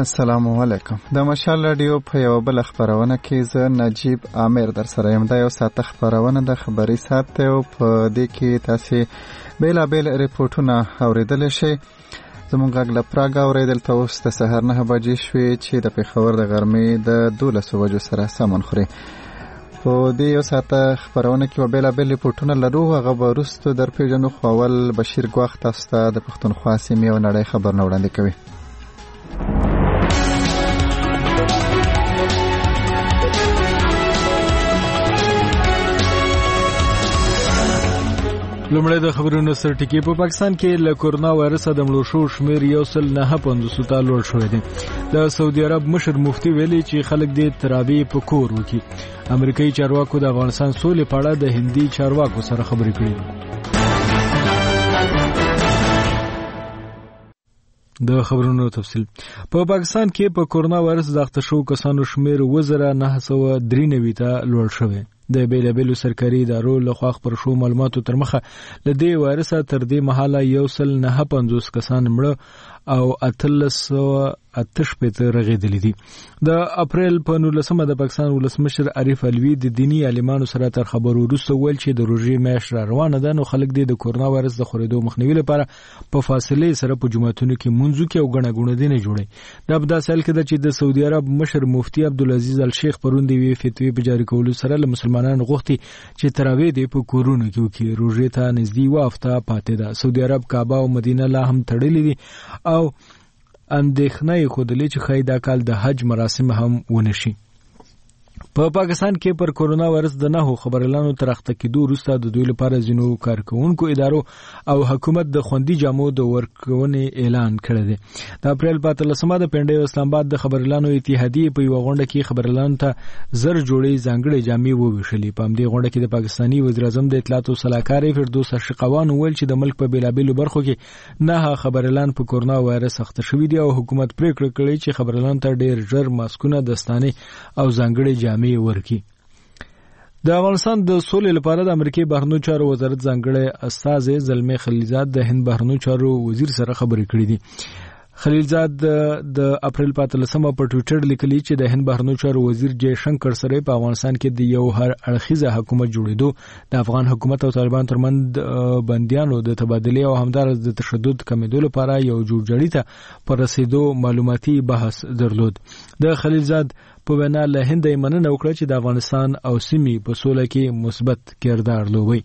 السلام علیکم. د مشال رادیو په یو بل خبرونه کې زه نجیب عامر در سره یم. دا یو ساعت خبرونه د خبري ساعت ته او په دې کې تاسو بیلابل ریپورتونه اوریدل شئ. زمونږ غږ له پراګ اوریدل ته اوس د سهار 9 بجې شوې چې د پېښور د غرمې د 12 بجو سره سمون خوري. په دې یو ساعت خبرونه کې بیلابل ریپورتونه لرو. هغه به وروسته در پیژنو. خو اول بشیر ګواښ تاسو ته د پښتونخوا سیمې او نړۍ خبرونه وړاندې کوي. لومړی د خبرونو سرټکی. په پاکستان کې له کورونا وایرس د مړو شو شمیر 1.9 ته لوړ شوی دی. د سعودي عرب مشر مفتي ویلي چې خلک دې تراویح په کور وکړي. امریکایي چارواکو د افغانستان سولې په اړه د هندي چارواکو سره خبرې کړې. د خبرونو تفصیل. په پاکستان کې په کورونا وایرس د اخته شو کسانو شمیر 1993 ته لوړ شوی. د بیلابلو سرکاري ادارو لخوا خبر شو معلوماتو تر مخه ل دې وایرس تر دې مهاله 1.9 کسان مړه او 1388 رغېدلې دي. د اپریل په 19 د پاکستان ولسمشر عارف علوي د دینی عالمانو سره تر خبرو وروسته ویل چې د روژې میاشت را روانه ده، نو خلک د کورونا وایرس د خورېدو مخنیوي لپاره په فاصله سره په جمعتونو کې منځو کې او غڼه غونه دي نه جوړي. دا په داسې حال کې ده چې د سعودي عرب مشر مفتي عبدالعزیز الشیخ پرون دی فتوی په جاری کولو سره له مسلمانانو غوښتي چې تراویح دې په کورونو کې وکړي. روژې ته نږدې و هفته پاتې ده. سعودي عرب کعبه او مدینه لا هم تړلې دي او اندېښنه یې ښودلې چې ښایي دا کال د حج مراسم هم ونشي. په پاکستان کې پر کورونا وایرس د 9 خبرلانو تر اخته کېدو وروسته د دوی لپاره ځینو کارکوونکو ادارو او حکومت د خوندي جامو د ورکونې اعلان کړی دی. د اپریل 15 د پنډۍ او اسلام آباد د خبرلانو اتحادیې په یو غونډه کې خبرلانو ته 1000 جوړې ځانګړې جامې وویشلې. په همدې غونډه کې د پاکستاني وزیر اعظم د اطلاعات او سلاکار فردوس اشقوان ویل چې د ملک په بیلابلو برخو کې 9 خبرلان په کورونا وایرس اخته شوي دي او حکومت پریکړه کړې چې خبرلانو ته ډېر ژر ماسکونه، دستانې او ځانګړې جامې ورکی. د افغانستان د سولې لپاره د امریکای بهرنیو چارو وزارت ځانګړی استازی زلمي خلیلزاد د هند بهرنیو چارو وزیر سره خبرې کړې دي. خلیلزاد د اپریل 15 په ټوئیټر لیکلی چې د هند بهرنیو چارو وزیر جے شنکر سره په افغانستان کې د یو هر اړخیزه حکومت جوړېدو، د افغان حکومت او طالبان ترمنځ بندیانو د تبادلې او همدارس د تشدد کمیدو لپاره یو جوړجاړي ته پر رسیدو معلوماتي بحث درلود. د خلیلزاد په وینا له هند یې مننه وکړه چې د افغانستان او سیمې په سوله کې مثبت کردار لوبوي.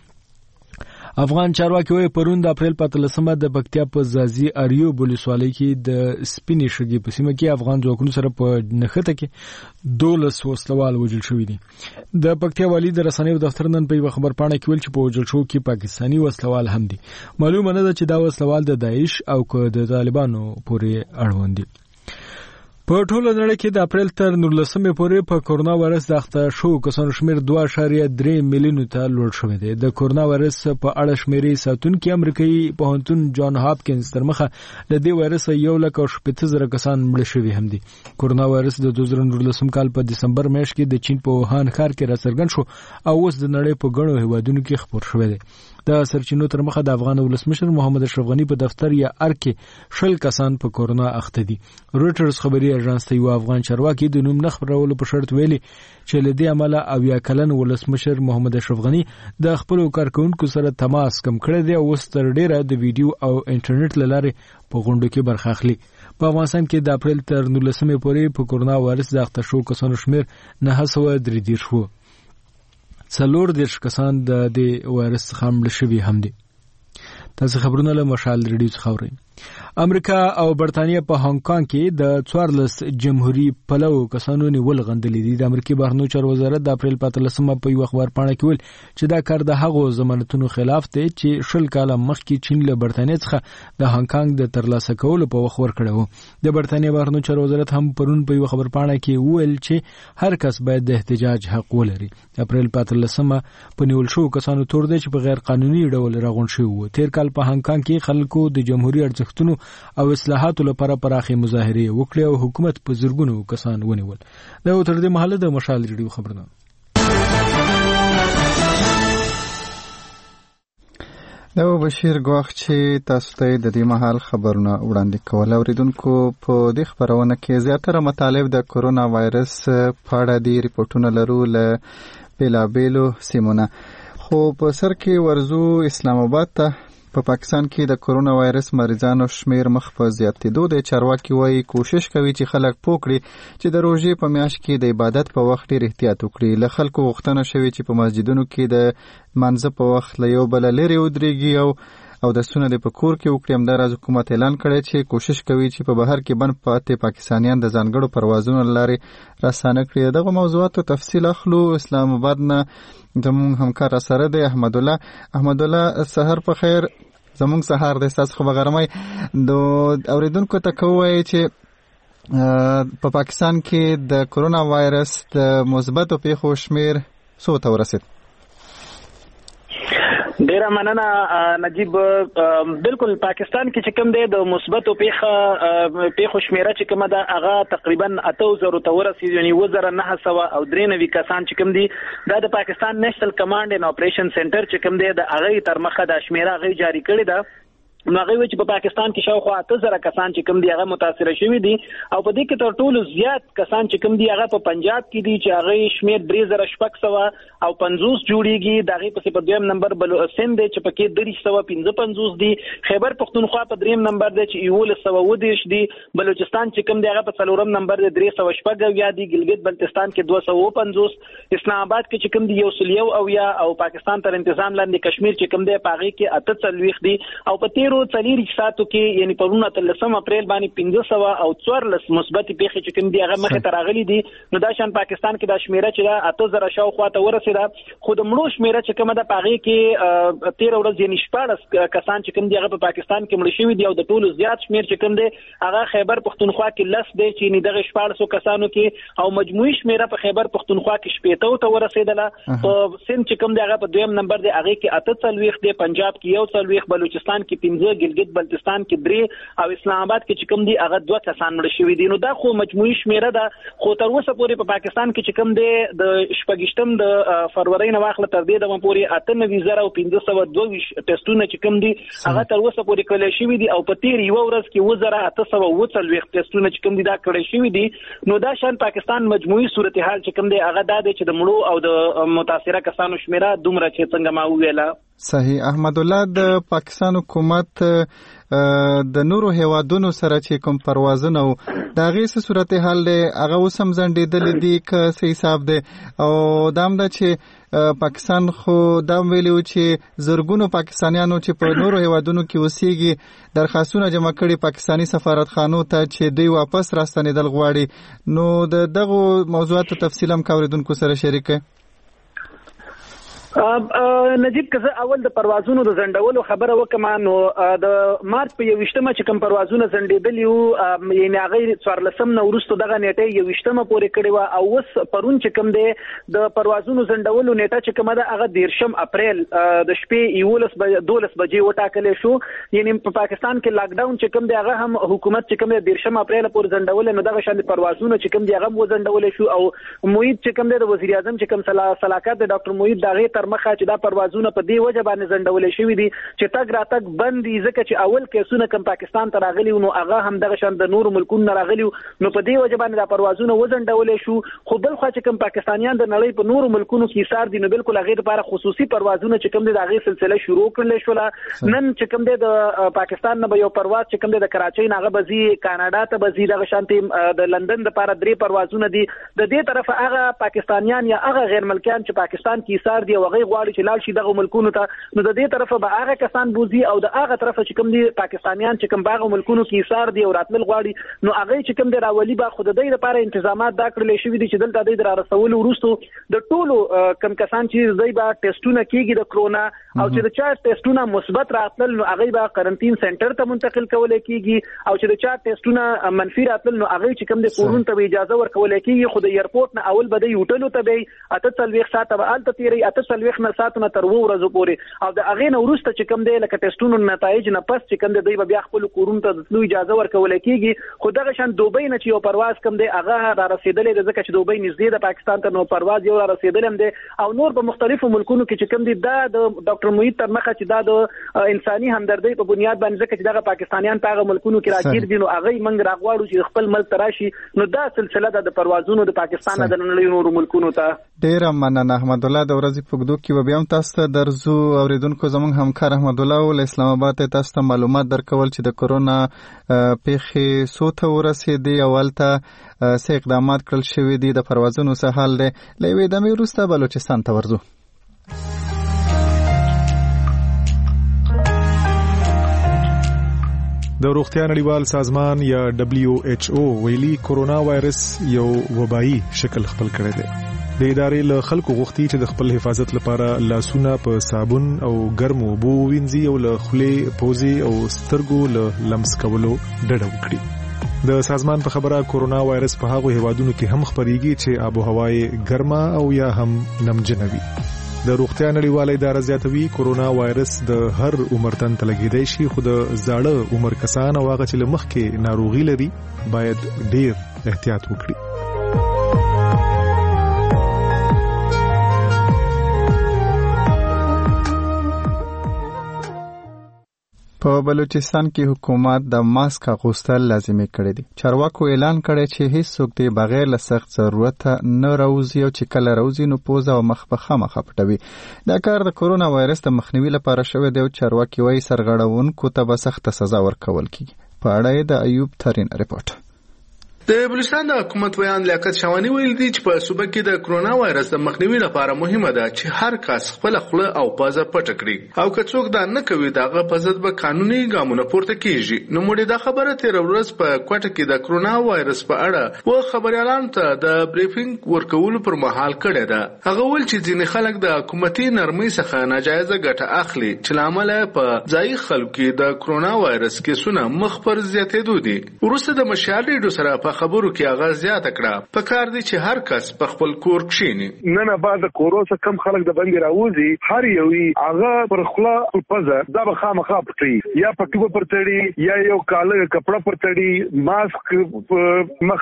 افغان چارواکي وایي پرون د اپریل 15 د پکتیا په زازي اریو ولسوالۍ کې د سپینې شګې په سیمه کې افغان ځواکونو سره په نښته کې 12 وسلوال وژل شوي دي. د پکتیا والی د رسنیو دفتر نن په یو خبر پاڼه کې ویل چې په وژل شو کې پاکستاني وسلوال هم دي. معلومه نه ده چې دا وسلوال د داعش او د طالبانو پورې اړوند دي. په ټوله نړۍ کې د اپریل تر 19 پورې په کورونا وایرس د اخته شو کسانو شمیر 2.3 میلیون ته لوړ شوی دی. د کورونا وایرس په اړه شمیرې ساتونکي امریکایي پوهنتون جان هاپکینز تر مخه له دې وایرس 1,80,000 کسان مړه شوي هم دي. کورونا وایرس د 2019 کال په دسمبر میاشت کې د چین په ووهان ښار کې راڅرګند شو او اوس د نړۍ په ګڼو هیوادونو کې خپور شوی دی. د سرچینو تر مخه د افغان ولسمشر محمد اشرف غنی په دفتر یا کې 10 کسان په کورونا اخته دي. رويټرز خبري اژانس ته یو افغان چارواکي د نوم نه خبرولو په شرط ویلي چې لدې عمله او یا کلن ولسمشر محمد اشرف غنی د خپل کارکونکو سره تماس کم کړی دی او ستر ډیره د ویډیو او انټرنیټ لاره په غونډو کې برخه اخلي. په افغانستان کې د اپریل تر 19 پورې په کورونا وایرس د اخته شو کسانو شمیر 933 شو. 40 کسان د دې وایرس څخه مړه شوي هم دي. تاسو خبرونه له مشال ریډیو څخه اورئ. امریکا او برتانیه په هانګ کانګ کې د 14 جمهوریت پلو کسانو نیول غندلې دي. د امریکای بهرنیو چارو وزارت د اپریل 15 په یو خبر پاڼه کې ویل چې دا کار د هغو ضمانتونو خلاف دی چې 10 کاله مخکې چین له برتانیې څخه د هانګ کانګ د ترلاسه کولو په وخت ورکړی و. د برتانیې بهرنیو چارو وزارت هم پرون په یو خبر پاڼه کې ویل چې هر کس باید د احتجاج حق ولري. اپریل 15 په نیول شو کسانو تور دی چې په غیر قانوني ډول راغونډ شوي وو. تیر کال په هانګ کانګ کې خلکو د جمهوریت ارزښتونو او اصلاحاتو لپاره پراخي مظاهره وکړې او حکومت په زرګونو کسان ونیول. دا تر دې مهاله د مشال ریډیو خبرونه. دا بشیر ګواخ چې تاسو ته د دې مهال خبرونه وړاندې کول. اوریدونکو په دې خبرونه کې زیاتره مطالب د کرونا وایرس په اړه دي، ریپورتونه لرو له بیلابیلو سیمونه. خو په سر کې ورزو اسلام آباد ته. په پاکستان کې د کرونا وایرس مریضانو شمیر مخ په زیاتېدو دی. چارواکي وایي کوشش کوي چې خلک پوه کړي چې د روژې په میاشت کې د عبادت په وخت ډېر احتیاط وکړي. له خلکو غوښتنه شوې چې په مسجدونو کې د منځه په وخت له یو بل لرې ودرېږي او دستونه د په کور کې وکړي. همداراز حکومت اعلان کړی چې کوشش کوي چې په بهر کې بند پاتې پاکستانیان د ځانګړو پروازونو له لارې راسانه کړي. دغه موضوعاتو تفصیل اخلو. اسلام آباد نه زموږ همکار سره دی احمد الله. سحر په خیر. زمونږ سهار د تاسو خو بغرمای د اوریدونکو ته کوی چې په پاکستان کې د کرونا وایرس د مثبتو پیښو شمیر څو ته ورسید؟ ډیره مننه نجیب. بالکل پاکستان کې چې کوم دی د مثبتو پیښو شمیره چې کومه ده هغه تقریبا 8000 ته ورسید، یعنی 2993 کسان چې کوم دي دا د پاکستان نېشنل کمانډ ان اپریشن سنټر چې کوم دی د هغه تر مخه د شمیره هغه جاری کړی ده. نو هغه چې په پاکستان کې شاوخوا 8000 کسان چې کوم دي هغه متاثر شوي دي، او په دې کې تر ټولو زیات کسان چې کوم دي هغه په پنجاب کې دي چې هغه شمیر 3650 او 50 جوړیږي. دغه په دویم نمبر بلوچستان دی چې پکې 355 دي. خیبر پختونخوا په دریم نمبر دی چې 1110 دي. بلوچستان چې کوم دی هغه په څلورم نمبر دی 314 دي. ګلګت بلتستان کې 250. اسلام آباد کې چې کوم دی 190 او پاکستان تر تنظیم لاندې کشمیر چې کوم دی پاغي کې 48 دي. او په څلور ساتو کې یعنی پرونه 13 اپریل باندې 500 او 14 مثبت پیښې چې کوم دي هغه مخه تراغلي دي. نو دا شان پاکستان کې د شمیره چې 8000 شاوخوا ته ورسیده. خو د مړو شمیره چې کومه ده پاغي کې 13 ورځې یعنی 14 کسان چې کوم دي هغه په پاکستان کې مړ شوي دي، او د ټولو زیات شمیر چې کوم دي هغه خیبر پختونخوا کې 10 دي چې یعنی دغه 1400 کسانو کې، او مجموعي شمیره په خیبر پختونخوا کې 70 ته ورسیدله. په سند چې کوم دي هغه په دویم نمبر دی هغه کې 48 دي. پنجاب کې 41، بلوچستان کې 15، ګلګت بلتستان کې 3 او اسلام آباد کې چې کوم دي هغه 2 کسان مړ شوي دي. نو دا خو مجموعي شمیره ده. خو تر اوسه پورې په پاکستان کې چې کوم دي د شپږشتم د فروری نه واخله تر دې د پورې 98,522 ټیسټونه چې کوم دي هغه تر اوسه پورې کړل شوي دي، او په تیر یو ورځ کې 2840 ټیسټونه چې کوم دي دا کړل شوي دي. نو دا شان پاکستان مجموعي صورتحال چې کوم دي هغه دا دی چې د مړو او د متاثره کسانو شمیره دومره چې څنګه ما ویله. صحیح. احمد الله، د پاکستان حکومت د نورو هیوادونو سره چې کوم پروازونه او د هغې څه صورتحال دی هغه اوس هم ځنډېدلې دي که څه حساب دی؟ او دا هم ده چې پاکستان خو دا ویلي و چې زرګونو پاکستانیانو چې په نورو هیوادونو کې اوسېږي درخواستونه جمع کړي پاکستاني سفارتخانو ته چې دوی واپس راستنېدل غواړي. نو د دغو موضوعاتو تفصیل هم که اورېدونکو سره شریک کړئ. نجیب، که زه اول د پروازونو د ځنډولو خبره وکم، نو د مارچ په 21مه چې کوم پروازونه ځنډېدلي وو یعنې هغه 14 نه وروسته دغه نیټه 21مه پورې کړې وه، او اوس پرون چې کوم دی د پروازونو ځنډولو نیټه چې کومه ده هغه 13 اپریل د شپې 12 بجې وټاکلی شو. یعنې په پاکستان کې لاکډاون چې کوم دی هغه هم حکومت چې کوم دی 13 اپریل پورې ځنډولی. نو دغه شان پروازونه چې کوم دی هغه هم وځنډولی شو، او محیط چې کوم دی د وزیر اعظم چې کوم صلاحیت د ډاکټر محیط د هغې مخه چې دا پروازونه په دې وجه باندې ځنډول شوي دي چې تګ راتګ بند دي، ځکه چې اول کیسونه کوم پاکستان ته راغلي نو هغه هم دغه شان د نورو ملکونو راغلي، نو په دې وجه باندې دا پروازونه وځنډول شو. خو بل خو چې کوم پاکستانیان د نړۍ په نورو ملکونو کې ایثار دي، نو بالکل هغه لپاره خصوصي پروازونه چې کوم دي د هغه سلسله شروع کړل شو. نن چې کوم دي د پاکستان نه به یو پرواز چې کوم دي د کراچۍ نه هغه بزي کاناډا ته بزي، دغه شانتي د لندن لپاره 3 پروازونه دي. د دې طرف هغه پاکستانیان یا هغه غیر ملکیان چې پاکستان کې ایثار دي او هغه غواړي چې لاړ شي دغه ملکونو ته، نو د دې طرفه به هغه کسان بوزي، او د هغه طرفه چې کوم دي پاکستانیان چې کوم باغ ملکونو کې ایثار دي او راتلل غواړي، نو هغه چې کوم دي راولي به خود د دې لپاره تنظیمات دا کړل شوي دي چې دلته د رسولو وروسته د ټولو کم کسان چې دوی به ټیسټونه کیږي د کرونا، او چې د چا ټیسټونه مثبت راتلل نو هغه به قرنټین سنټر ته منتقل کول کیږي، او چې د چا ټیسټونه منفي راتلل نو هغه چې کوم دي کورون ته اجازه ورکول کیږي. خو د ایرپورټ نه اول به د هوټلو ته به 48 ساعت به الته تیری 48 40 ساعتونو تر 2 ورځې پورې او د هغه نه وروسته چې کوم دی لکه ټیسټونو نتایج نه پس چې کوم دی بیا خپل کورونو ته د تلو اجازه ورکول کیږي. خو دغه شان دوبۍ نه چې یو پرواز کوم دی هغه را رسیدلې د ځکه چې دوبۍ نږدې د پاکستان ته نو پرواز یو را رسیدلم دی او نور په مختلفو ملکونو کې چې کوم دی دا د ډاکټر محیط تر مخه چې دا د انساني همدردۍ په بنیاد باندې ځکه چې دغه پاکستانیان په هغه ملکونو کې راګیر دي نو هغه موږ راغواړو چې خپل ملک تراشي نو دا سلسله د پروازونو د پاکستان نه د نړۍ نورو ملکونو ته. ډیر مننه احمد الله. د ورځې په ګدو کې بیا هم تاسو ته درځو اوریدونکو زموږ همکار احمد الله ول اسلام آباد ته تاسو ته معلومات درکول چې د کرونا پیښې سوته ورسېدي او ولته سه اقدامات کړل شوې دي د پروازونو سهال دي. لوي د مې وروسته بلوچستان ته ورځو. د روغتیا نړیوال سازمان یا WHO ویلي کرونا وایرس یو وبایي شکل خپل کړی دی. د ادارې له خلکو غوښتي چې د خپل حفاظت لپاره لاسونه په صابون او ګرمو اوبو وینځي او له خولې، پوزې او سترګو له لمس کولو ډډه وکړي. د سازمان په خبره کرونا وایرس په هغو هیوادونو کې هم خپریږي چې آب و هوا یې ګرمه او یا هم نمجنه وي. د روغتیا نړیواله اداره زیاتوي کرونا وایرس د هر عمر تن ته لګیدای شي خو د زاړه عمر کسان او هغه چې له مخکې ناروغي لري باید ډیر احتیاط وکړي. په بلوچستان کې حکومت د ماسک اغوستل لازمي کړی دی. چارواکو اعلان کړی چې هیڅ څوک دی بغیر له سخت ضرورت نه راوځي او چې کله راوځي نو پوزه او مخ په خامخا پټوي. دا کار د کرونا وایرس د مخنیوي لپاره شوی دی او چارواکي وايي سرغړونکو ته به سخت سزا ورکول کیږي. په اړه د ایوب ترین رپورټ. د بلوچستان د حکومت ویان لیاقت شوانی ویل دي چې په صوبه کې د کرونا وایرس د مخنیوي لپاره مهمه ده چې هر کس خپل خوله او پزه پټ کړي او که څوک دا نه کوي دغه په ضد به قانوني ګامونه پورته کیږي. نو موږ د خبره تیر ورځ په کوټه کې د کرونا وایرس په اړه و خبريالانو ته د بریفینګ ورکولو پر مهال کړی ده. هغه ول چې ځینې خلک د حکومتي نرمۍ څخه ناجایزه ګټه اخلي چې لامل په ځای خلکو کې د کرونا وایرس کیسونه مخ پر زیاتېدو دي. ورسته د مشال ریډیو سره په خبرو کې هغه زیاته کړه په کار دي چې هر کس په خپل کور کښینی. نه بعد کورونا کم خلک د باندې راوځي هر یوې هغه پر خپل پزه دا به خامخا پټي یا پټو پرتړي یا یو کاله کپڑا پرتړي ماسک مخ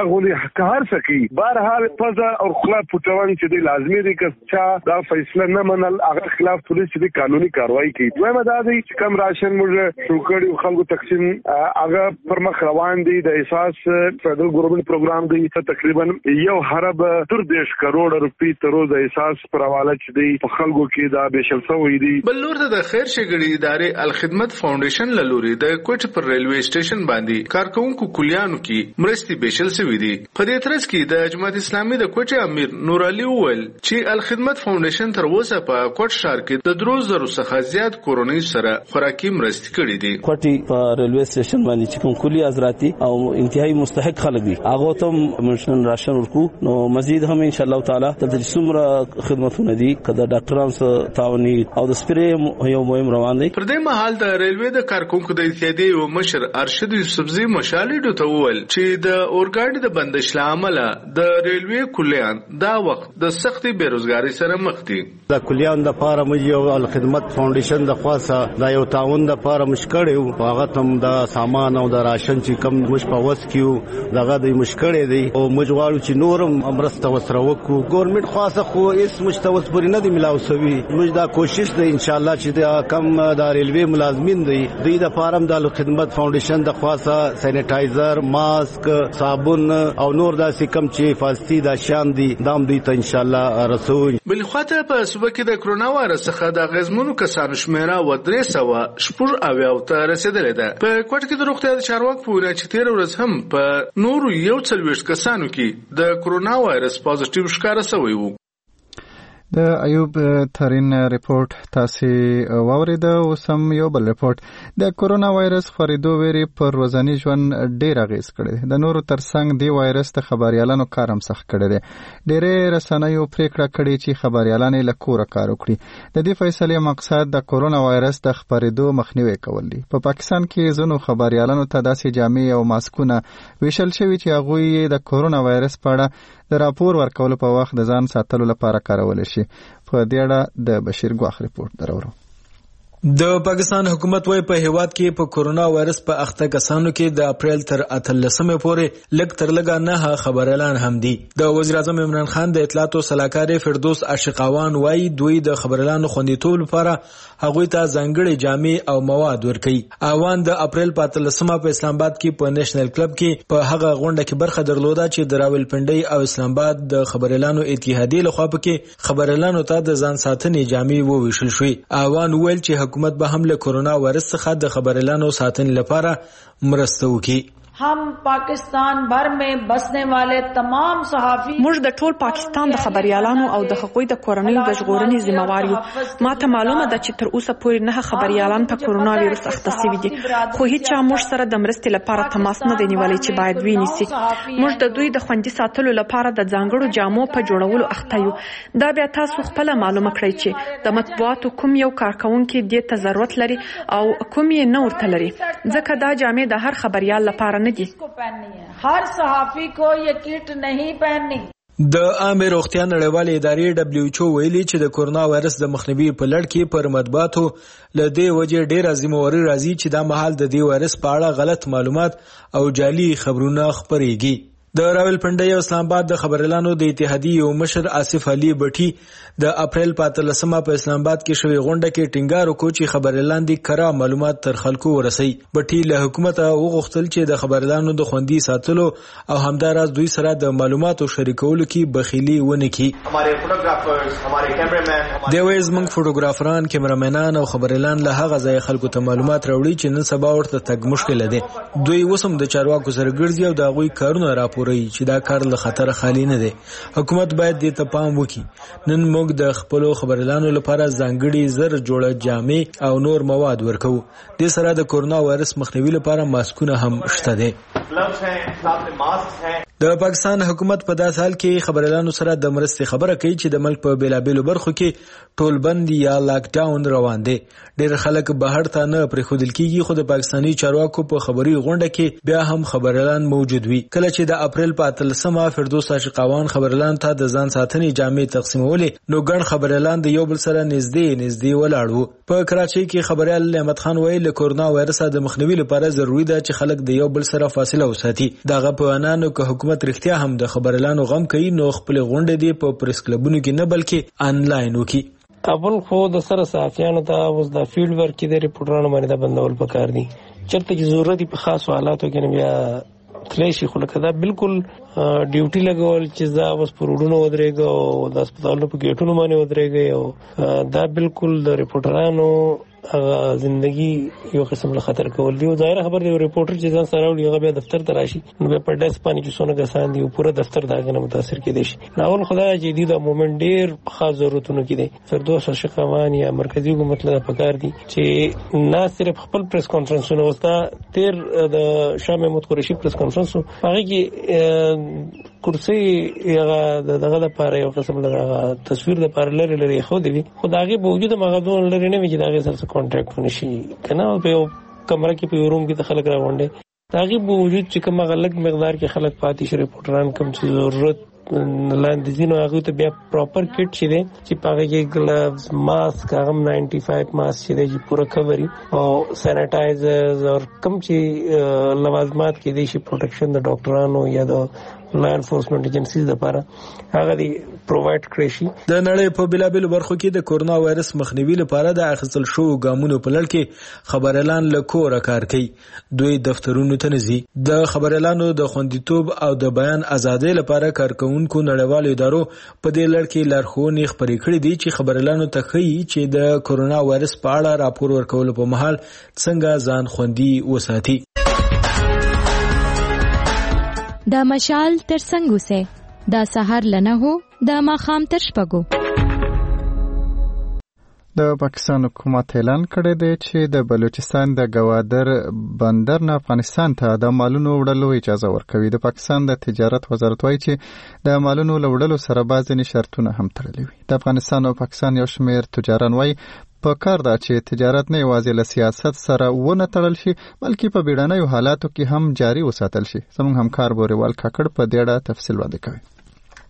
هغه هر سکی بهرحال پزه او خپل پټوان چې دی لازمي دي چې دا فیصله نه منل هغه خلاف پولیس چې قانوني کاروایی کوي. دوی مداري چې کم راشن موږ شوکړي خلکو تقسیم هغه پر مخ روان دي. د اساس فدرال ګورنمنت پروګرام دی تقریبا یو حرب 3 کروڑ روپی تر اوسه احساس پر حواله چي دی په خلکو کې دا بشل سوې دي. بل لور د خیر شګړي ادارې الخدمت فاونډیشن لوري د کوټ پر ریلوي سټیشن باندې کارکونکو کلیانو کې مرستي بشل سوې دي. په دې ترڅ کې د جماعت اسلامي د کوټ امیر نور علي وویل چې الخدمت فاونډیشن تر اوسه په کوټ ښار کې د 3000 څخه زیات کورونی سره خوراکي مرستي کړې دي. کوټي په ریلوي سټیشن باندې چې کوم کلی حضراتي او انتهایی مستحق خلک دي هغه ته منشن راشن ورکو. نو مزید هم ان شاء الله تعالی د څومره خدماتونه دي کله ډاکټرانو سره تعاوني او د سپری یو مهم روان دي. پر دې مهال د ریلوي د کارکونکو د اتحادیې او مشر ارشد یوسفزي مشالډو ته وویل چې د اورګاډي د بندش لامل د ریلوي کلیان دا وخت د سختي بیروزګاری سره مخ دي. د کلیان د پاره مې یو الخدمت فاونډیشن د خاصه دا یو تعاون د پاره مشکړیو هغه تم د سامان او د راشن چې کم مش په وس کیو دغه د مشکړې دی او مجوالو چې نورم امرسته وسره وکړو. ګورنمنت خاصه خو اس مشتوس پرې نه دی ملاو سوي. موږ دا کوشش دی ان شاء الله چې دا کم د ریلوي ملازمین دی دوی د فارم د خدمت فاونډیشن د خاصه سینیټایزر ماسک صابون او نور داسې کم چې حفاظتي د شان دي دام دوی ته ان شاء الله رسول. بل خاطر په صوبه کې د کرونا وایرس څخه د غزمونو کسانو شمیره و 300 شپور اویاو ته رسیدلې ده. په کوټ کې د روغتیا د چارواکو په چې 13 ورځ هم په نورو 40 کسانو کې د کرونا وایرس پازیټیو ښکاره شوی وو. د ایوب ترین رپورت تاسو واورید. اوس هم یو بل رپورت د کرونا وایرس خورېدو ویري پر ورځنی ژوند ډیر اغیز کړی. د نورو ترڅنګ دی وایرس د خبريالانو کارم سخت کړی دی. ډېرې رسنیو پریکړه کړې چې خبريالان له کوره کار وکړي. د دې فیصلې مقصد د کرونا وایرس د خبرېدو مخنیوي کول دي. په پاکستان کې ځینو خبريالانو ته داسې جامې او ماسکونه ویشل شوی چې هغه د کرونا وایرس په اړه د راپور ورکولو په وخت د ځان ساتلو لپاره کارول شي. په دې اړه د بشیر ګواخ ریپورت درورو. د پاکستان حکومت وايي په هیواد کې په کورونا وایرس په اخته کسانو کې د اپریل تر 18 پورې لږ تر لږه 9 خبر اعلان هم دي. د وزیر اعظم عمران خان د اطلاعات او سلاکار فردوس عاشقاوان وايي دوی د خبر اعلان خوندیتوب لپاره هغوی ته ځانګړي جامې او مواد ورکوي. اعوان د اپریل په 18 په اسلام آباد کې په نېشنل کلب کې په هغه غونډه کې برخه درلوده چې د راولپنډي او اسلام آباد د خبر اعلان اتحادیې لخوا پکې خبر اعلان ته د ځان ساتنې جامې وویشل شوې. اعوان ویل چې حکومت به هم له کورونا وایرس څخه د خبر اعلان او ساتنې لپاره مرسته وکړي. हम पाकिस्तान भर में बसने वाले तमाम صحافي موږ د ټول پاکستان د خبريالانو او د حقوقي د کورنۍ د ژغورنې ذمہوار یو. ماته معلومه ده چې تر اوسه پورې 9 خبريالان په کورونا وایرس اخته شوي دي، خو هیڅ چا موږ سره د مرستې لپاره تماس نه دی نیولای چې باید وینیسي. موږ د دوی د خوندي ساتلو لپاره د ځانګړو جامو په جوړولو اخته یو. دا بیا تاسو خپل معلومه کړئ چې د مطبوعاتو کوم یو کارکونکي دې ته ضرورت لري او کوم یې نه ورته لري، ځکه دا جامې د هر خبريال لپاره हर صحافی को ये किट नहीं पहननी. د عامه روغتیا نړیوالې ادارې WHO ویلي چې د کورونا وایرس د مخنیوي په لړ کې پر مطبوعاتو له دې وجې ډېر ذمہواري راځي چې دا مهال د دې وایرس په اړه غلط معلومات او جعلي خبرونه خپرېږي. د راولپنډي او اسلام آباد د خبر اعلانو د اتحادیې یو مشر آصف علي بټي د اپریل په 18 په اسلام آباد کې شوې غونډه کې ټینګار وکړ چې خبر اعلان دي کره معلومات تر خلکو ورسي. بټي له حکومت وغوښتل چې د خبر اعلانو د خوندي ساتلو او همداراز دوی سره د معلوماتو شریکولو کې بخیلی ونه کړي. हमारे फोटोग्राफर्स हमारे कैमरामैन د وایز موږ فوټوګرافران کیمرامنان او خبر اعلان له هغه ځای خلکو ته معلومات راوړي چې نن سبا ورته تګ مشکل دي. دوی وسم د چارواکو سره ګرځي او د غوي کارونه راپور چې دا کار له خطر خالی نه دی. حکومت باید دې ته پام وکړي. نن موږ د خپل خبر اعلانو لپاره ځانګړي زر جوړه جامې او نور مواد ورکو. د سره د کورونا وایرس مخنیوي لپاره ماسکونه هم شته دي. د پاکستان حکومت په داس حال کې خبر اعلان سره د مرستې خبره کوي چې د ملک په بیلابېلو برخو کې ټول بندي یا لاک ډاون روان دي. ډېر خلک بهر ته نه پرېښودل کېږي، خو د پاکستاني چارواکو په خبري غونډه کې بیا هم خبر اعلان موجود وي. کله چې د اپریل په 18 فردوس عاشقاوان خبر اعلان ته د ځان ساتنې جامې تقسیمولې، نو ګڼ خبر اعلان د یو بل سره نږدې ولاړ وو. په کراچۍ کې خبريال احمد خان ویل له کورونا وایرس د مخنیوي لپاره ضروری ده چې خلک د یو بل سره فاصله وساتي. دغه په انانو که حکومت رښتیا هم د خبر اعلان غم کوي نو خپل غونډې دی په پریس کلبونو کې نه بلکې انلاین وکي. اول خو د سره صحافیانو ته اوس د فیلډ ورک کې د ریپورټرانو باندې د بندول پکار دي. چرته چې ضرورت په خاص حالاتو کې نه بیا تلشي خو لکه دا بالکل ډیوټي لګول چې دا اوس پروډونو ودرېږي او د هسپتالونو په گیټونو باندې ودرېږي او دا بالکل د ریپورټرانو زندگی یو قسم له خطر کول دی. ظاهر خبر دی ریپورټر چې ځان سره وړي هغه بیا دفتر ته راشي نو په ډیس باندې چې څونه کسان دي او پوره دفتر داغه نه متاثر کېدي شي. ناول خدای چې دی دا مومنت ډیر خاص ضرورتونه کې دي. فردوس عاشقاوان یا مرکزی حکومت له پکار دي چې نه صرف خپل پریس کانفرنسونه وستا تیر د شاه محمود قریشي پریس کانفرنس هغه کې کرسي هغه دغه لپاره یو قسم له تصویر لپاره لري خو دی خو داغه بوجود مغدون لري نه چې داغه سره کانټریکټ ونشي کنه په یو کمره کې په روم کې خلک راوړي. داغه بوجود چې کوم غلط مقدار کې خلک پاتې شي ریپورټران کوم څه ضرورت لاندې دي نو هغه ته بیا پراپر کټ شي دي چې پاره کې ګلوز ماسک هغه 95 ماسک شي دي پوره کوري او سینیټایزرز او کوم چې لوازمات کې دي شي پروټیکشن د ډاکټرانو یا د لا انفورسمنت ایجنسیز لپاره هغه دی پرووایډ کړی شي. د نړۍ په بلابل برخو کې د کورونا وایرس مخنیوي لپاره د اخیستل شو ګامونو په لړ کې خبر اعلان له کوره کار کوي. دوی دفترونو ته نزي. د خبر اعلانو د خوندیتوب او د بیان ازادۍ لپاره کارکونکو نړیوالو ادارو په دې لړ کې لارښوونې خپرې کړې دي چې خبر اعلانو ته ښیي چې د کورونا وایرس په اړه راپور ورکولو په مهال څنګه ځان خوندي وساتي. دا مشال تر څنګه سه دا سحر لنه هو دا ماخام تر شپګو. د پاکستان حکومت اعلان کړی دی چې د بلوچستان د گوادر بندر نه افغانستان ته د مالونو وړلو اجازه ورکوي. د پاکستان د تجارت وزارت وایي چې د مالونو وړلو سره بعضې شرطونه هم تړلي وي. د افغانستان او پاکستان یو شمېر تجاران وایي په کار ده چې تجارت نه یوازې له سیاست سره ونه تړل شي بلکې په بیړنیو حالاتو کې هم جاري وساتل شي. زموږ همکار بوریوال کاکړ په دې اړه تفصیل وړاندې کوي.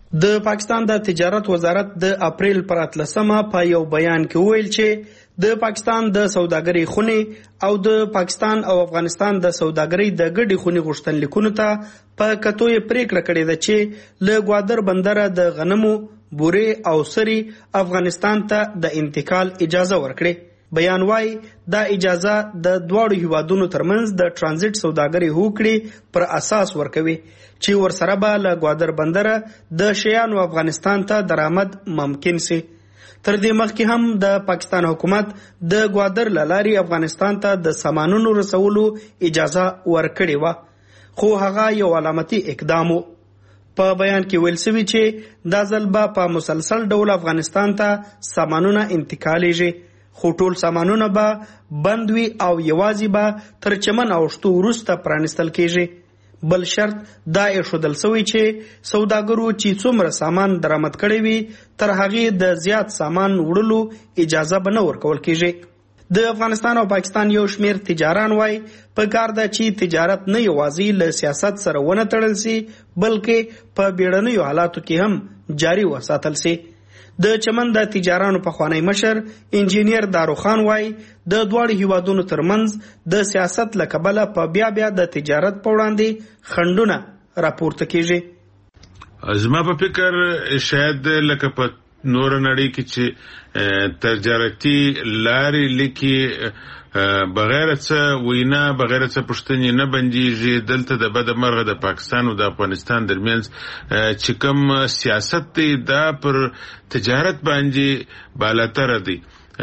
د پاکستان د تجارت وزارت د اپریل پر 13 په یو بیان کې ویل چې د پاکستان د سوداګرۍ خونې او د پاکستان او افغانستان د سوداګرۍ د ګډې خونې غوښتنلیکونو ته په کتو یې پریکړه کړې ده چې له ګوادر بندره د غنمو، بورې او سري افغانستان ته د انتقال اجازه ورکړي. بیان وايي دا اجازه د دواړو هیوادونو ترمنځ د ترانزیت سوداګرۍ هوکړې پر اساس ورکوي چې ورسره به له ګوادر بندره د شیانو افغانستان ته درآمد ممکن سي. تر دې مخکې هم د پاکستان حکومت د ګوادر لاري افغانستان ته د سامانونو رسولو اجازه ورکړې و، خو هغه یو علامتي اقدام و. په بیان کې ویل شوی چې دا ځل به په مسلسل ډول افغانستان ته سامانونه انتقالیږي، خو ټول سامانونه به بند وي او یوازې به تر چمن اوښتو وروسته پرانستل کیږي. بل شرط دا ایښودل شوی چې سوداګرو چې څومره سامان درآمد کړی وي تر هغې د زیات سامان وړلو اجازه به نه ورکول کیږي. د افغانستان او پاکستان یو شمیر تجاران وای په کار ده چې تجارت نه یوازې له سیاست سره ونه تړل سي بلکې په بیړنیو حالاتو کې هم جاري وساتل سي. د چمن د تجارانو پخوانی مشر انجینیر داروخان وای د دواړو هیوادونو ترمنځ د سیاست له کبله په بیا د تجارت په وړاندې خنډونه راپورته کیږي. زما په فکر شاید لکه په نور نړۍ کې چې تجارتي لارې لیکي بغیر څه وینا بغیر څه پوښتنې نه بنديږي. دلته د بد مرغه د پاکستان او د افغانستان ترمنځ چې کوم سیاست دی دا پر تجارت باندې بالاتر دی.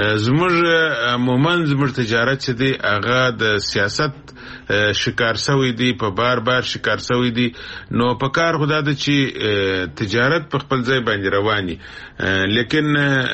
زموږ تجارت چې دی هغه د سیاست شکار شوی دی، په بار شکار شوی دی. نو په کار خدا ده چې تجارت په خپل ځای باندې رواني، لیکن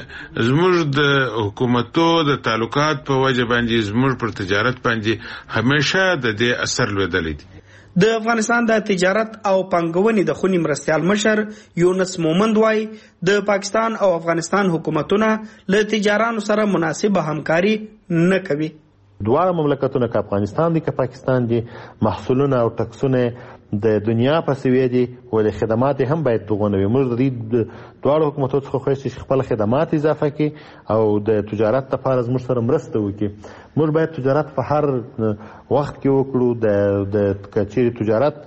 زموږ د حکومتو د تعلقات په وجه باندې زموږ پر تجارت باندې همیشه د دې اثر لویدلی دی. د افغانستان د تجارت او پانګونې د خونې مرستیال مشر یونس مومند وای د پاکستان او افغانستان حکومتونه له تجارانو سره مناسبه همکاري نه کوي. دواړه مملکتونه که افغانستان دي که پاکستان دي محصولونه او ټکسونه د دنیا په سویه دي ولې خدمات هم باید دغونه وي. موږ د دواړو حکومتونو څخه خوښ چې خپل خدمات اضافه کړي او د تجارت لپاره زموږ سره مرسته وکړي. موږ باید تجارت په هر وخت کې وکړو. د کچېرې تجارت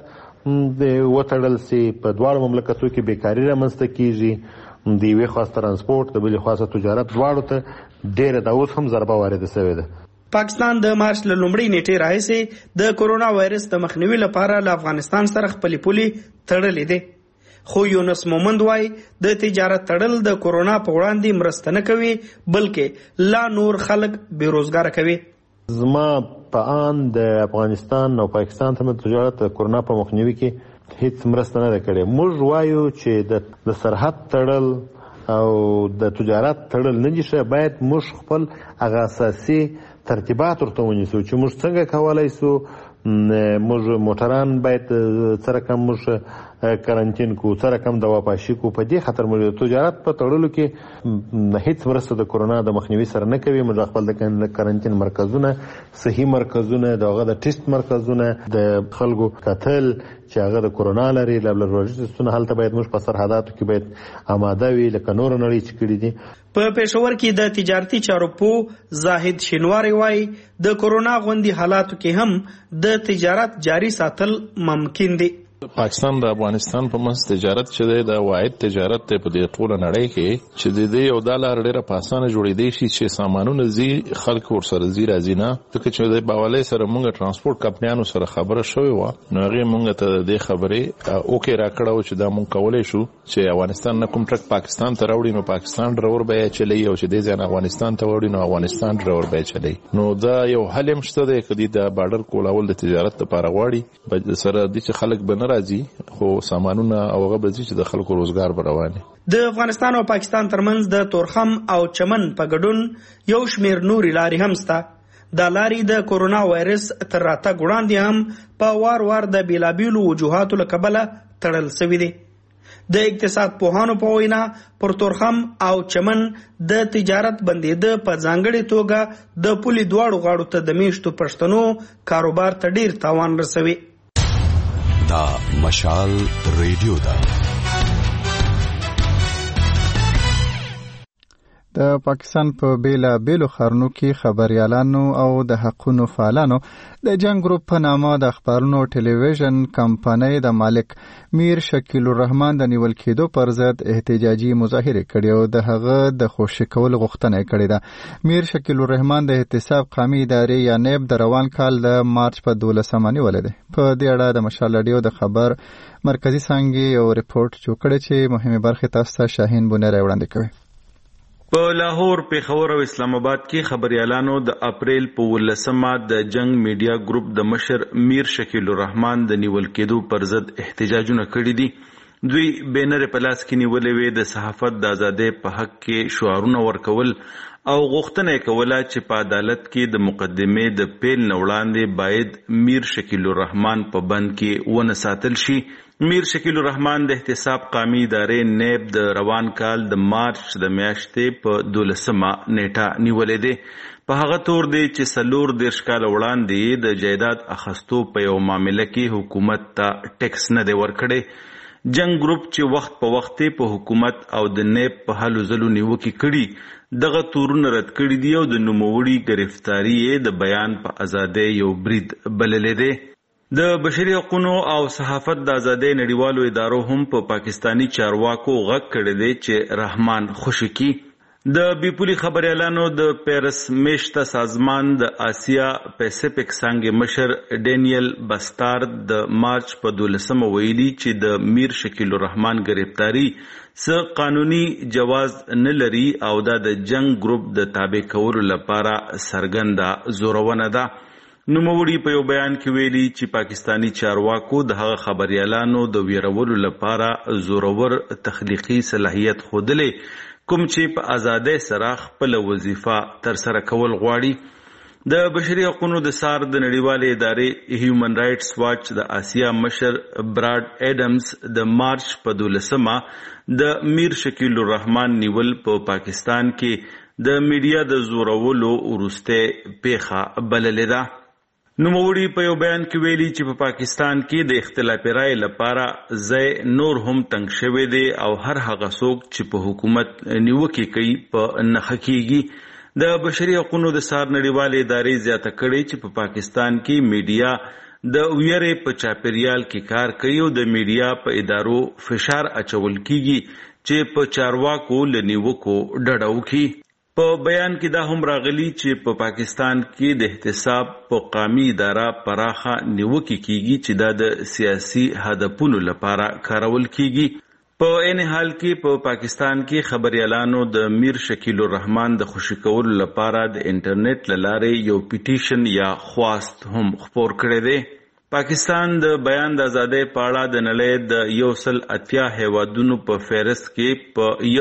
وتړل سي په دواړو مملکتونو کې بیکاري رامنځته کیږي، د یوې خاص ترانسپورت د بلې خاصه تجارت دواړو ته ډېره د اوس هم ضربه وارده شوې ده. پاکستان د مارچ له لومړۍ نیټې راهیسې د کورونا وایرس د مخنیوي لپاره له افغانستان سره خپلې پولې تړلې دي. خو یونس مومند وای د تجارت تړل د کورونا په وړاندې مرسته نه کوي بلکې لا نور خلک بیروزګاره کوي. زما په ان د افغانستان او پاکستان ترمنځ تجارت د کورونا په مخنیوي کې هیڅ مرسته نه کړې. موږ وایو چې د سرحد تړل او د تجارت تړل نه دي ښه، باید موږ خپل هغه اساسي ترتیبات ورته ونیسو چې موږ څنګه کولای سو. موږ موټران باید څه رقم موږ کرنټین کو، څه رقم دوا پاشي کو. په دې خاطر موږ تجارت په تړلو کې هیڅ مرسته د کورونا د مخنیوي سره نه کوي. موږ خپل د کرنټین مرکزونه، صحي مرکزونه، دغه د ټیسټ مرکزونه، د خلکو قتل چې هغه د کورونا لري لیبرټوري ټیسټونه هلته باید موږ په سرحداتو کې باید آماده وي لکه نور نړۍ چې کړي دي. په پېښور کې د تجارتي چارو پوه زاهد شینواری وای د کورونا غوندي حالاتو کې هم د تجارت جاری ساتل ممکن دي. پاکستان د افغانستان په منځ تجارت چې دی د واحد تجارت ته په دې ټوله نړۍ کې چې د دې یو ډالر ډیره په اسانه جوړېدی شي چې سامانونه زی خلک ورسره زی راځي نه. ځکه چې د باولې سره موږ ترانسپورت کمپنیانو سره خبره شوې و نو هغه موږ ته د خبرې اوکې راکړو چې دا موږ کولای شو چې افغانستان نه کوم ټرک پاکستان ته راوړي نو پاکستان ډرور به چلی او چې د ځان افغانستان ته وړي نو افغانستان ډرور به چلی. نو دا یو حل هم شته د کدي د بارډر کولاول د تجارت لپاره غواړي به سره د چې خلک به نه راځي خو سامانونه او هغه به چې د خلکو روزګار به رواني. د افغانستان او پاکستان ترمنځ د تورخم او چمن په ګډون یو شمیر نوري لارې هم شته. دا لارې د کورونا وایرس تر راتګ وړاندې هم په وار د بیلابیلو وجوهاتو له کبله تړل شوي دي. د اقتصاد پوهانو په وینا پر تورخم او چمن د تجارت بندیده په ځانګړې توګه د پولي دواړو غاړو ته د میشتو پښتنو کاروبار ته ډیر تاوان رسوي. دا مشال ریډیو ده د پاکستان په بیلا بیلو خارنو کې خبريالانو او د حقونو فعالانو د جنگ ګروپ په نامه د خبرونو ټلویزیون کمپنۍ د مالک میر شکیل الرحمن د نیول کېدو پر ضد احتجاجي مظاهره کړې او د هغه د خوشی کول غوښتنه کړې ده. میر شکیل الرحمن د احتساب قومي ادارې یا نیب د روان کال د مارچ په 12 ولید. په دې اړه د مشال رادیو د خبر مرکزی څنګه یو ریپورت جوړ کړی چې مهمه برخه تاسو ته شاهین بونیر وړاندې کوي. په لاهور، پیښور او اسلام آباد کې خبريالانو د اپریل په 18 د جنگ میډیا ګروپ د مشر میر شکیل الرحمن د نیول کېدو پر ضد احتجاجونه کړي دي. دوی بینر پلاس کې نیولې وې د صحافت د ازادۍ په حق کې شعارونه ورکول او غوښتنه کوله چې په عدالت کې د مقدمې د پیل نه وړاندې باید میر شکیل الرحمن په بند کې ونه ساتل شي. میر شکیل الرحمن د احتساب قومي ادارې نیب د روان کال د مارچ د میاشتې په 12 نیټه نیولې ده. په هغه تور دی چې 14 کال وړاندې د جایداد اخستو په یو معاملې کې حکومت ته ټیکس نه دی ورکړی. جنگ ګروپ چې وخت په وخت په حکومت او د نیب په هلو ځلو نیوکې کړي دغه تورونه رد کړي دي او د نوموړي گرفتاری د بیان په ازادۍ یو برید بللې ده. د بشري حقوقو او صحافت د ازادۍ نړیوالو ادارو هم په پاکستانی چارواکو غږ کړی دی چې رحمان خوشی کی. د بیپولي خبريالانو د پیرس میشته سازمان د آسیا پیسفیک څنګه مشر ډینیل بستار د مارچ په 12 ویلي چې د میر شکیل الرحمن گرفتاری څه قانوني جواز نه لري او د جنگ ګروپ د تابع کولو لپاره سرګنده زورونه ده. نوموړي په یو بیان کې ویلي چې پاکستانی چارواکو د هغه خبريالانو د ویرولو لپاره زورور تخلیقي صلاحیت خودلې کوم چې په ازادۍ سره خپل وظیفه تر سره کول غواړي. د بشري حقوقو د سار د نړیوالې ادارې هیومن رائټس واچ د آسیا مشر براډ ایډمز د مارچ په 12 د میر شکیل الرحمن نیول په پاکستان کې د میډیا د زورولو ورسته پیخه بللې ده. نوموړي په یو بیان کې ویلي چې په پاکستان کې د اختلافي رائے لپاره ځای نور هم تنګ شوی دی او هر هغه څوک چې په حکومت نیوکې کوي په نخښه کیږي. د بشري حقوقو د سار نړیوالې ادارې زیاته کړې چې په پاکستان کې میډیا د ویرې په چاپیریال کې کار کوي او د میډیا په ادارو فشار اچول کیږي چې په چارواکو لنیوکو ډډه وکړي. په بیان کې دا هم راغلی چې په پاکستان کې د احتساب په قومي اداره پراخه نیوکې کیږي چې دا د سیاسي هدفونو لپاره کارول کیږي. په عین حال کې په پاکستان کې خبريالانو د میر شکیل الرحمن د خوشی کولو لپاره د انټرنیټ لارې یو پیټیشن یا خواست هم خپور کړی دی. پاکستان د بیان د ازادۍ په اړه د نړۍ د 180 هیوادونو په فهرست کې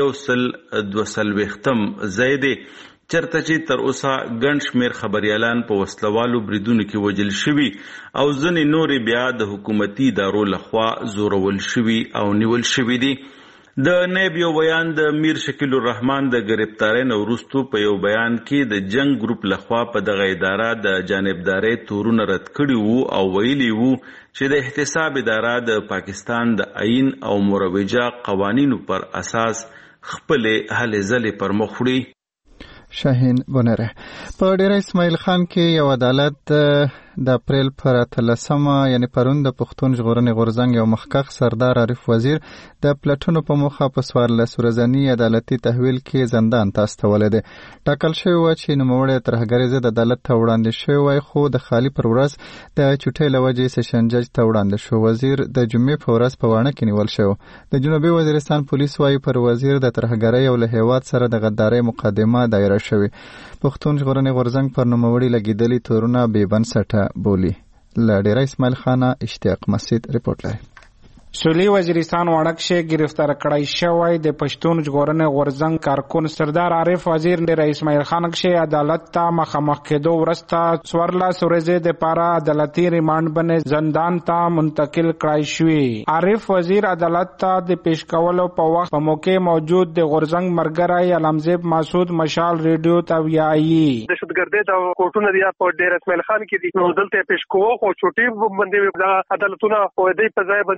په 122م ځای دی چرته چې تر اوسه ګڼ شمېر خبريالان په وسلوالو بریدونو کې وژل شوي او ځینې نورې بیا د حکومتي ادارو لخوا زورول شوي او نیول شوي دي. د نیب یو بیان د میر شکیل الرحمن د گرفتارۍ نه وروسته په یو بیان کې د جنگ ګروپ لخوا په دغه اداره د جانبدارۍ تورونه رد کړي وو او ویلي وو چې د احتساب اداره د پاکستان د آئین او مروجه قوانینو پر اساس خپل هلې ځلې پر مخ وړي. شاهین بونره په ډیره اسماعیل خان کې یو عدالت د اپریل پر 13 یعنی پرون د پښتون ژغورنې غورځنګ یو مخکښ سردار عارف وزیر د پلټونو په موخه په 14 ورځنی عدالتي تحویل کې زندان ته استولې ده. ټاکل شوی و چې نوموړی ترهګری ضد عدالت ته وړاندې شوی وای خو د خالی پر ورځ د چټۍ لوجې سیشن جج ته وړاندې شو. وزیر د جمعې په ورځ په وانه کې نیول شو. د جنوبي وزیرستان پولیس وايي پر وزیر د ترهګری او له هیواد سره د غدارۍ مقدمه دایره شوی. پښتون ژغورنې غورځنګ پر نوموړي لګیدلي تورونه بې بنسټه بولی. له ډیره اسماعیل خانه اشتیاق مسعود رپورټ لري. سویلي وزیرستان وړکشه گرفتار کړای شوی د پښتون ژغورنې غورځنګ کارکون سردار عارف وزیر ډیر اسماعیل خان کښې عدالت ته مخامخ کېدو ورسته 14 ورځې د پاره عدالتي ریماند باندې زندان ته منتقل کړای شوی. عارف وزیر عدالت ته د پیش کولو په وخت په موقع موجود د غورځنګ مرګرای علمزیب مسعود مشال ریډیو ته ویایي د شتګردې د کوټونو دی په ډیر اسماعیل خان کې دي نو دلته پیش کوو خو چټي باندې عدالتونه په دې په ځای باندې بیا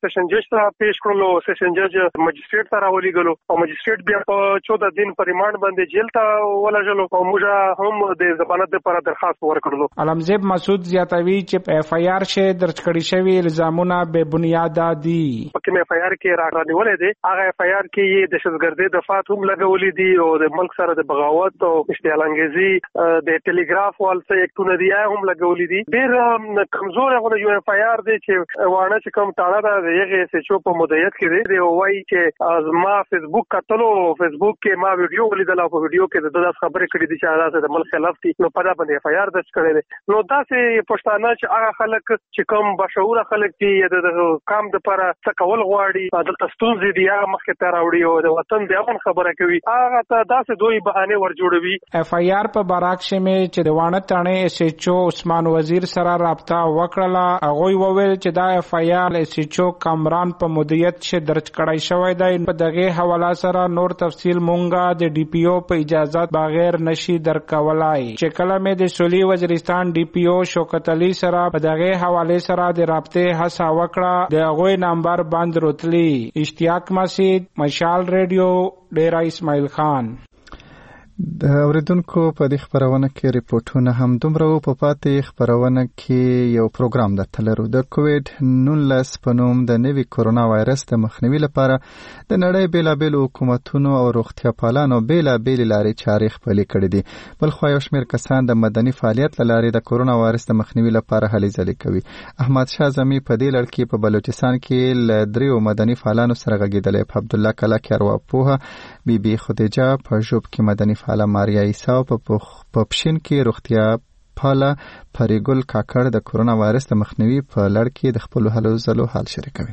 سیشن جج ته پیش کړلو. سیشن جج مجسټریټ ته راولېږلو او مجسټریټ بیا په 14 دن په ریمانډ باندې جیل ته ولېږلو او موږ هم د ضمانت لپاره درخواست ورکړلو. علمزیب مسعود زیاتوي چې په اف آی آر شه درج کړي شوی الزامونه بے بنیاده دي. په اف آی آر کې راغونولې دي هغه اف آی آر کې یې دهشتګردي دفعات هم لګولې دي او د ملک سره د بغاوت او اشتعال انګیزي د ټلګراف والته اکټونه دی هم لګولې دي. ډېر کمزور غو یو اف آی آر دی چې وانه چې کوم تاړه ده یغه چې په مدیریت کې دی او وایي چې ما فیسبوک کتلو فیسبوک کې ما ویډیو ولیدل او په ویډیو کې د داس خبرې کړې دي چې هغه د ملک خلاف دي نو په دا باندې اف آی آر درج کړی دی. نو داسې پښتانه چې هغه خلک چې کوم بشعور خلک دي د کام د لپاره څه کول غواړي د تستونزې دی هغه مخکې ته راوړي او د وطن د امن خبره کوي هغه ته داسې دوی بهانه ور جوړوي. اف آی آر په براکش مې چې د وانه تانه اس ایچ او عثمان وزیر سره رابطه وکړه هغه وویل چې دا اف آی آر اس ایچ او کامران په مدیریت شه درج کړای شوی دی. په دغه حواله سره نور تفصیل مونږه د ډي پی او په اجازه بغیر نشي درکولای. چې کله مې د سولي وزیرستان ډي پی او شوکت علي سره په دغه حواله سره د رابطه هڅه وکړه د هغه نمبر بند روتلی. اشتیاق مسعود مشال ریډیو ډیرا اسماعیل خان. د اوریدونکو په دې خبرونه کې ریپورتونه هم دومره په پاتې خبرونه کې یو پروګرام درتلرو د کووډ 19 په نوم د نوي کورونا وایرس د مخنیوي لپاره د نړۍ بیلابل حکومتونو او روغتیا پالانو بیلابل لارې چارې خپلې کړې دي. بل خو یو شمېر کسان د مدني فعالیت لارې د کورونا وایرس د مخنیوي لپاره هلې ځلې کوي. احمد شاه زمي په دې لړ کې په بلوچستان کې ل دریو مدني فعالانو سره غږیدل. په عبد الله کلا کې ارواپوه بی بی خدیجه په ژوب کې مدني فعاله ماریا عیسی او په پښین کې روغتیا پاله پریګل کاکړ د کورونا وایرس د مخنیوي په لړ کې د خپل هلو ځلو حال شریکوي.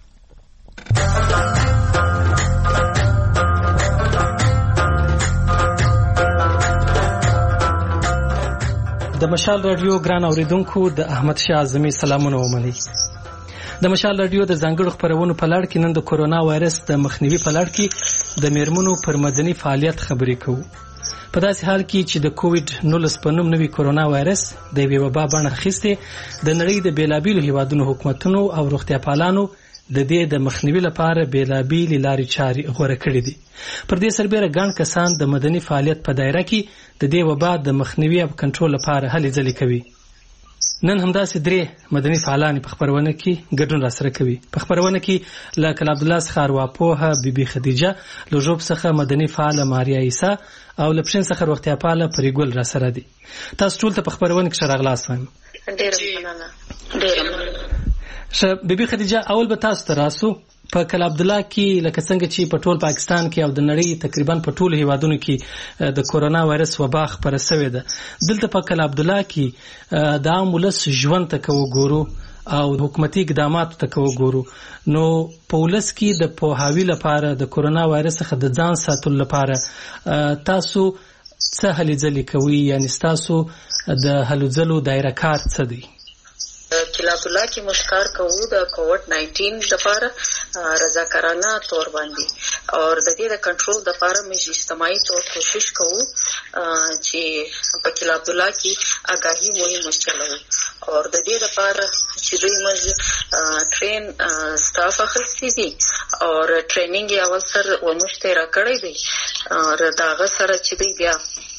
د مشال رادیو ګران اوریدونکو د احمد شاه اعظمي سلامونه ومني. د مشال رادیو د ځانګړو خبرونو په لړ کې نن د کورونا وایرس د مخنیوي په لړ کې د میرمنو پر مدني فعالیت خبرې کوو. په داسې حال کې چې د کووډ 19 په نوم نوي کورونا وایرس د یوې وبا بڼه اخیستې د نړۍ د بیلابیلو هیوادونو حکومتونو او روغتیا پالانو د دې د مخنیوي لپاره بیلابیلې لارې چارې غوره کړې دي. پر دې سربېره ګڼ کسان د مدني فعالیت په دایره کې د دې وبا د مخنیوي او کنټرول لپاره هلې ځلې کوي. نن همداسې درې مدني فعالان په خبرونه کې ګډون راسره کوي. په خبرونه کې له کلا عبد الله څخه ارواپوه بی بی خدیجه، له ژوب څخه مدني فعاله ماریا عیسی او له پښین څخه روغتیا پاله پریګل راسره دي. تاسو ټول ته په خبرونه کې شراغلاس وایم. ډېر مننه. بی بی خدیجه، اول به تاسو ته راسو. په کلا عبد الله کې لکه څنګه چې په ټول پاکستان کې او د نړۍ تقریبا په ټولو هیوادونو کې د کورونا وایرس وبا خپره شوې ده. دلته په کلا عبد الله کې د عام ولس ژوند ته وګورو او حکومتي اقداماتو ته وګورو، نو په ولس کې د پوهاوي لپاره د کورونا وایرس څخه د ځان ساتلو لپاره تاسو څه هلې ځلې کوي؟ یعنی تاسو د هلو ځلو دایره کار څه دی؟ کلا عبد الله کې مشکار کوو د کووډ 19 لپاره رضاکارانه تور باندې او د دې د کنټرول لپاره موږ اجتماعي تور کوشش کوو چې په کلا عبد الله کې آگاهي مهم چلو او د دې لپاره چې دوی موږ ټرین سټاف اخلي دي او ټریننګ یې اول سر ومشته را کړی دی او داغه سره چې دوی بیا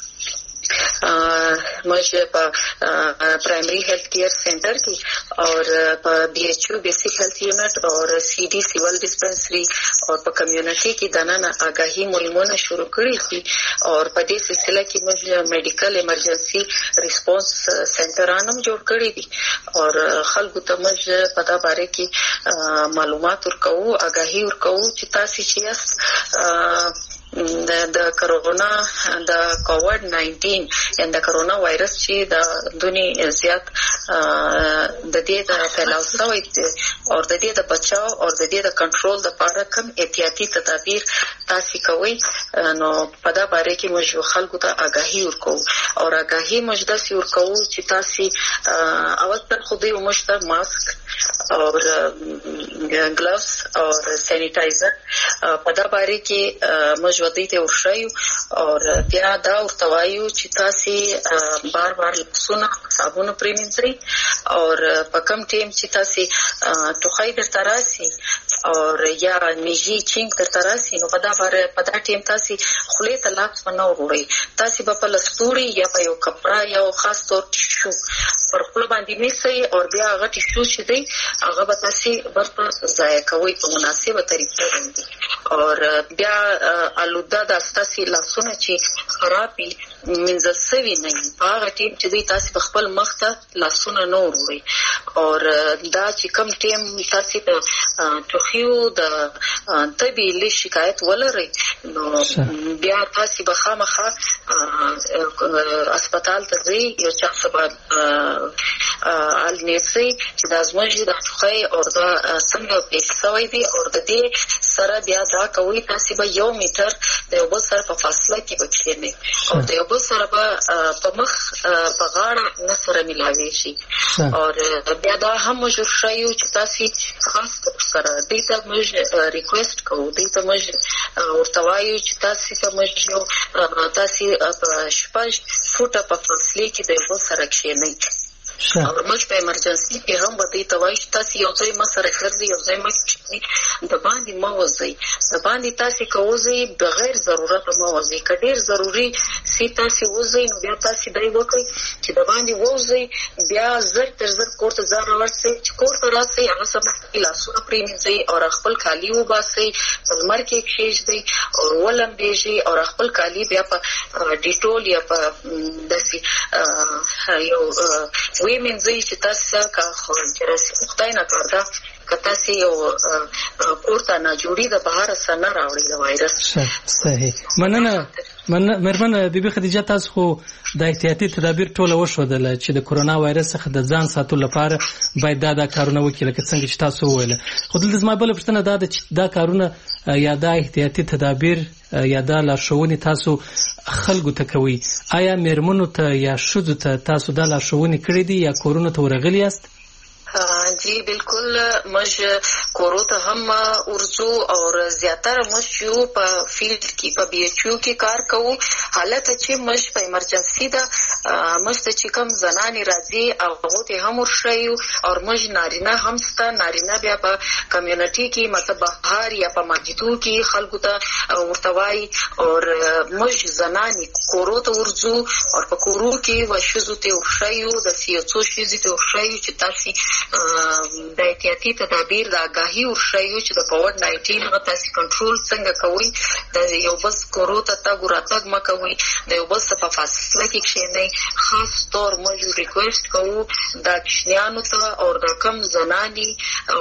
موږ په پرایمری هیلث کیر سنټر کې او په بي ایچ یو بیسیک هیلث یونټ او سی ډي سیول ډسپنسري او په کمیونټي کې دننه آگاهي مهمونه شروع کړې دي او په دې سلسله کې موږ میډیکل ایمرجنسي ریسپانس سنټرانم جوړ کړی دي او خلکو ته موږ په دا باره کې معلومات ورکوو، آگاهي ورکوو چې تاسو چې یاست د کرونا د کووډ 19 یا د کرونا وایرس چې د دنیا زیات د دې د پھیلاو شوی او د دې د بچاو او د دې د کنټرول لپاره کوم احتیاطي تدابیر تاسو کوي نو په دا باره کې موږ خلکو ته آگاهي ورکو او آگاهي موږ د سی ورکو چې تاسو اول تر خو دې ومشته ماسک او ګلوز او سانیټایزر په دا باره کې موږ ودی ته ورشيو او بیا دا ورتوایو چې تاسو بار بار لاسونه صابون پرېمنځي او په کم ټیم چې تاسو ټوخی درته راسي او یا میږي چینګ درته راسي نو په دا ټیم تاسو خولې ته لاس نه وروړي تاسو په لستوري یا په یو کپڑا یا خاص طور ټیشو پر خپل باندې میسي او بیا هغه ټیشو چې دی هغه به تاسو ورته ځای کوي په مناسبه طریقه باندې او بیا الوده د تاسو لاسونه چې خرابي منځ سوي نه هغه ټیم چې دی تاسو خپل مخ ته لاسونه نه وروړي او دا چې کم ټیم تاسو ته ټوخیو د طبي له شکایت ولري نو بیا تاسو به خامخا هسپتال ته ځئ یو شخص به النيسي چې د ازموږي د ټوخی او د څنګه پیښوي دي او د دې سره بیا دا کوي تاسو به 1 میټر د یو بل سره په فاصله کې وکړئ او د یو بل سره په مخ په غاړه نه سره ملاوي شي او بیا دا هم جوړ شایو چې تاسو خاص سره دې ته موږ ریکوست کوو دې ته موږ ورتوایو چې تاسو ته موږ تاسو شپږ فوټه په فاصله کې د یو بل سره کښینئ او موږ په ایمرجنسي کې هم به دې ته وایو چې تاسو یو ځای ما سره ګرځئ یو ځای ما د باندې ما وځئ د باندې تاسو کوئ بغیر ضرورت ما وځئ که ډېر ضروري سي تاسو وځئ نو بیا تاسو دای وکړئ چې د باندې وځئ بیا زر تر زر کور ته ځان راوړئ چې کور ته راسئ هغه سم لاسونه پرېمنځئ او خپل کالي وباسئ په لمر کې کښېږدئ او ولمبېږئ او خپل کالي بیا په ډیټول یا په داسې یو وی منځي چې تاسو کا خو درسي خدای نه کړدا کته سي یو پورته نه جوړي د بهر سره راوړي د وایرس صحیح مننه مهربانه بیبي خدیجه تاسو خو د احتیاطي تدابیر ټول وشودل چې د کورونا وایرس څخه د ځان ساتلو لپاره باید دا کارونه وکړي لکه څنګه چې تاسو وویل خو دلته زما بل پښتنه دا کارونه یا دا احتیاطي تدابیر یا دا لارښوونې تاسو خلکو ته کوي آیا میرمنو ته یا ښځو ته تاسو دا لارښوونې کړې دي یا کورونو ته ورغلي یاست جی بالکل موږ کورو ته هم ورځو او زیاتره موږ یو په فیلډ کې په بي ایچ یو کې کار کوو حالت چې موږ په ایمرجنسي دا موږ ته چې کوم زنانې راځي او هغه ته هم ورشيو او موږ نارینه هم ست نارینه بیا په کمیونټي کې مطلب بهر یا په مسجدو کې خلکو ته ورتوای او موږ زنانې کورو ته ورځو او په کورو کې وشزو ته ورشيو د سیاڅو شي ته ورشيو چې تاسو د احتیاطي تدابیر د آگاهي ورشيو چې د کووډ-19 غو تاسو کنټرول څنګه کوي د یو بس کورو ته تاګ راتګ مکوي د یو بس په فاصله کې کښینئ خاص طور موږ ریکوست کوو د کښنیانو ته او د کم زناني او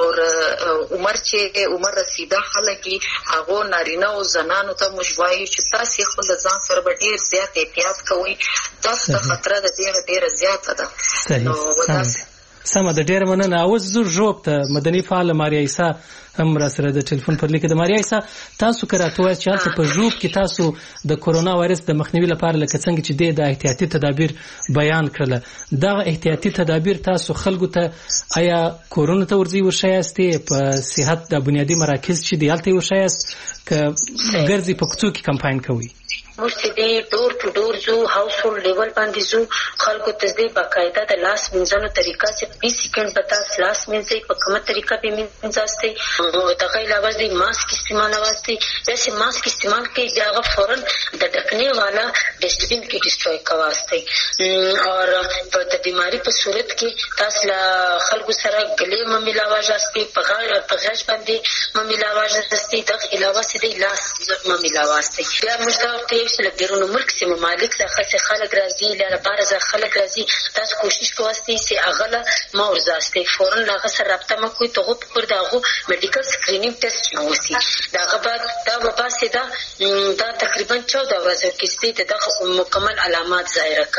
عمر رسیده خلک هغه نارینه او زنانو ته موږ وایو چې تاسو خپل ځان سره ډیر زیات احتیاط کوئ تاسو ته خطر د ډیر زیاته ده نو سمه د ډیر مننه اوس زور جواب ته مدني فعال ماریا عیسی هم را سره د ټلیفون پر لیکه د ماریا عیسی تاسو کراتوه چې تاسو په جواب کې تاسو د کورونا وایرس د مخنیوي لپاره لکه څنګه چې د احتیاطي تدابیر بیان کړل دا احتیاطي تدابیر تاسو خلکو ته آیا کورونا ته ورځي ورشایسته په صحت د بنیادی مراکز چې دیالته ورشایست ک ګرځي په کوڅو کې کمپاین کوي موږ دې ډور ټو ډور جو هاوس هولډ لیول باندې جو خلکو ته دې باقاعده د لاس منځلو طریقه چې 20 سکند به تاسو لاس منځي په کومه طریقه به منځاستي او دغه علاوه دې ماسک استعمال واسطي چې ماسک استعمال کې دا فورن د ډکنې والا ډسټبین کې ډسټروي کواسطي او په د بیماری په صورت کې تاسو خلکو سره ګلې ممیلاواج استي په غاښ باندې ممیلاواج استي دغه علاوه دې لاس ممیلاواستي بیا موږ چې له بیرونو ملک سي ممالک څخه خلک راځي لاره بارز خلک راځي تاسو کوشش کوئ چې اغله ما ورزاسته فورن لاغه سره رابطه مکوئ ته پر داغو میډیکل سکرینینګ ټیسټ نوسی داغه بعد دا وباسه دا تقریبا 14 ورځې کې ستې دغه مکمل علامات ظاهر کاشي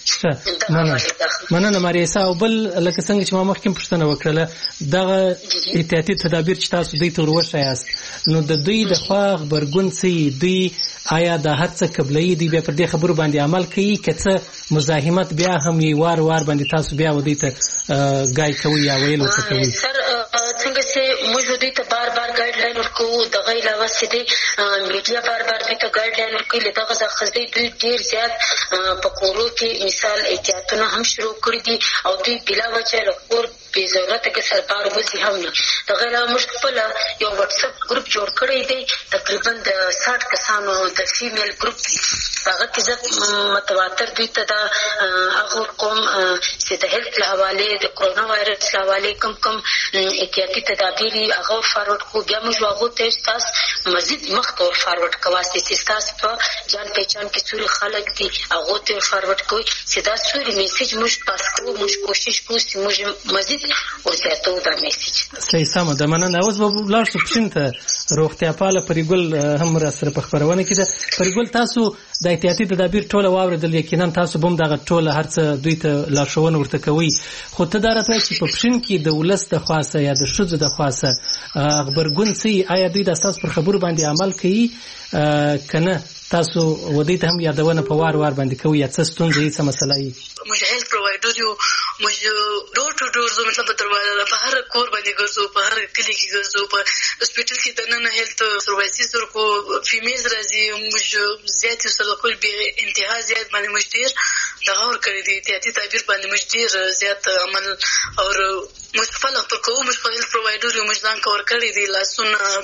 مننه ماریسا. او بل لکه څنګه چې ما مخکې پوښتنه وکړله دغه احتیاطي تدابیر چې تاسو دوی ته وروښیاست نو د دوی د خوا غبرګون څه دوی آیا د هر څه قبلوي دوی بیا پر دې خبرو باندې عمل کوي که څه مزاحمت بیا هم یې وار وار باندې تاسو بیا ودوی ته ګای کوي یا ویل ورته کوي؟ څنګه چې موږ دوی ته بار بار ګایډ لاین ورکوو دغه علاوه چې دی میډیا بار بار دوی ته ګایډ لاین ورکوي له دغه څخه دوی ډېر زیات په کورو کې مثال احتیاطونه هم شروع کړي دي او دوی بلا وجه له کور بې ضرورته کې سربار وځي هم نه. دغه علاوه موږ خپل یو واتساپ ګروپ جوړ کړی دی تقریبا د 60 کسانو د فیمیل ګروپ دی. هغه کې زه متواتر دوی ته دا هغه کوم چې د هیلث له حوالې د کرونا وایرس له حوالې کوم احتیاطي تدابیر هغه فارورډ کو بیا موږ هغه ته تاسو مزید مخته فارورډ کواسته چې تاسو په جان پہچان کې څوري خلک دي هغه ته فارورډ کوي چې دا څوري میسج موږ پاس کوو موږ کوشش کوو چې موږ مزید ورته دا میسج صحیح سم ده. مننه. اوس به لاړ شو پښینته روغتیا پاله پرګل هم را سره په خبرونه کې ده. پرګل تاسو د احتیاطي تدابیر ټول واوریدل یقینا تاسو بم دغه ټول هرڅه دوی ته لارښوونه ورته کوي خو ته دا راته چې په پښین کې د ولس د خاصه یا د شذ د خاصه خبرګون سي آیا دوی د اساس پر خبرو باندې عمل کوي کنه تاسو ودی ته هم یادونه په وار وار باندې کوي یا څه ستونزې څه مسله ای؟ موږ هیلث پرووایډر یو موږ ډور ټو ډور زموږ په دروازه په هر کور باندې ګرځو په هر کلی کې ګرځو په هسپټل کې د نن هیلث سروایسز ورکو فیمیلز راځي موږ زیات سره کول به انتها زیات باندې موږ ډیر دغه ور کړی دي احتیاطي تدابیر باندې موږ ډیر زیات عمل او موږ خپل پر کوو موږ په هیلث پرووایډر یو موږ ځان کور کړی دي لاسونه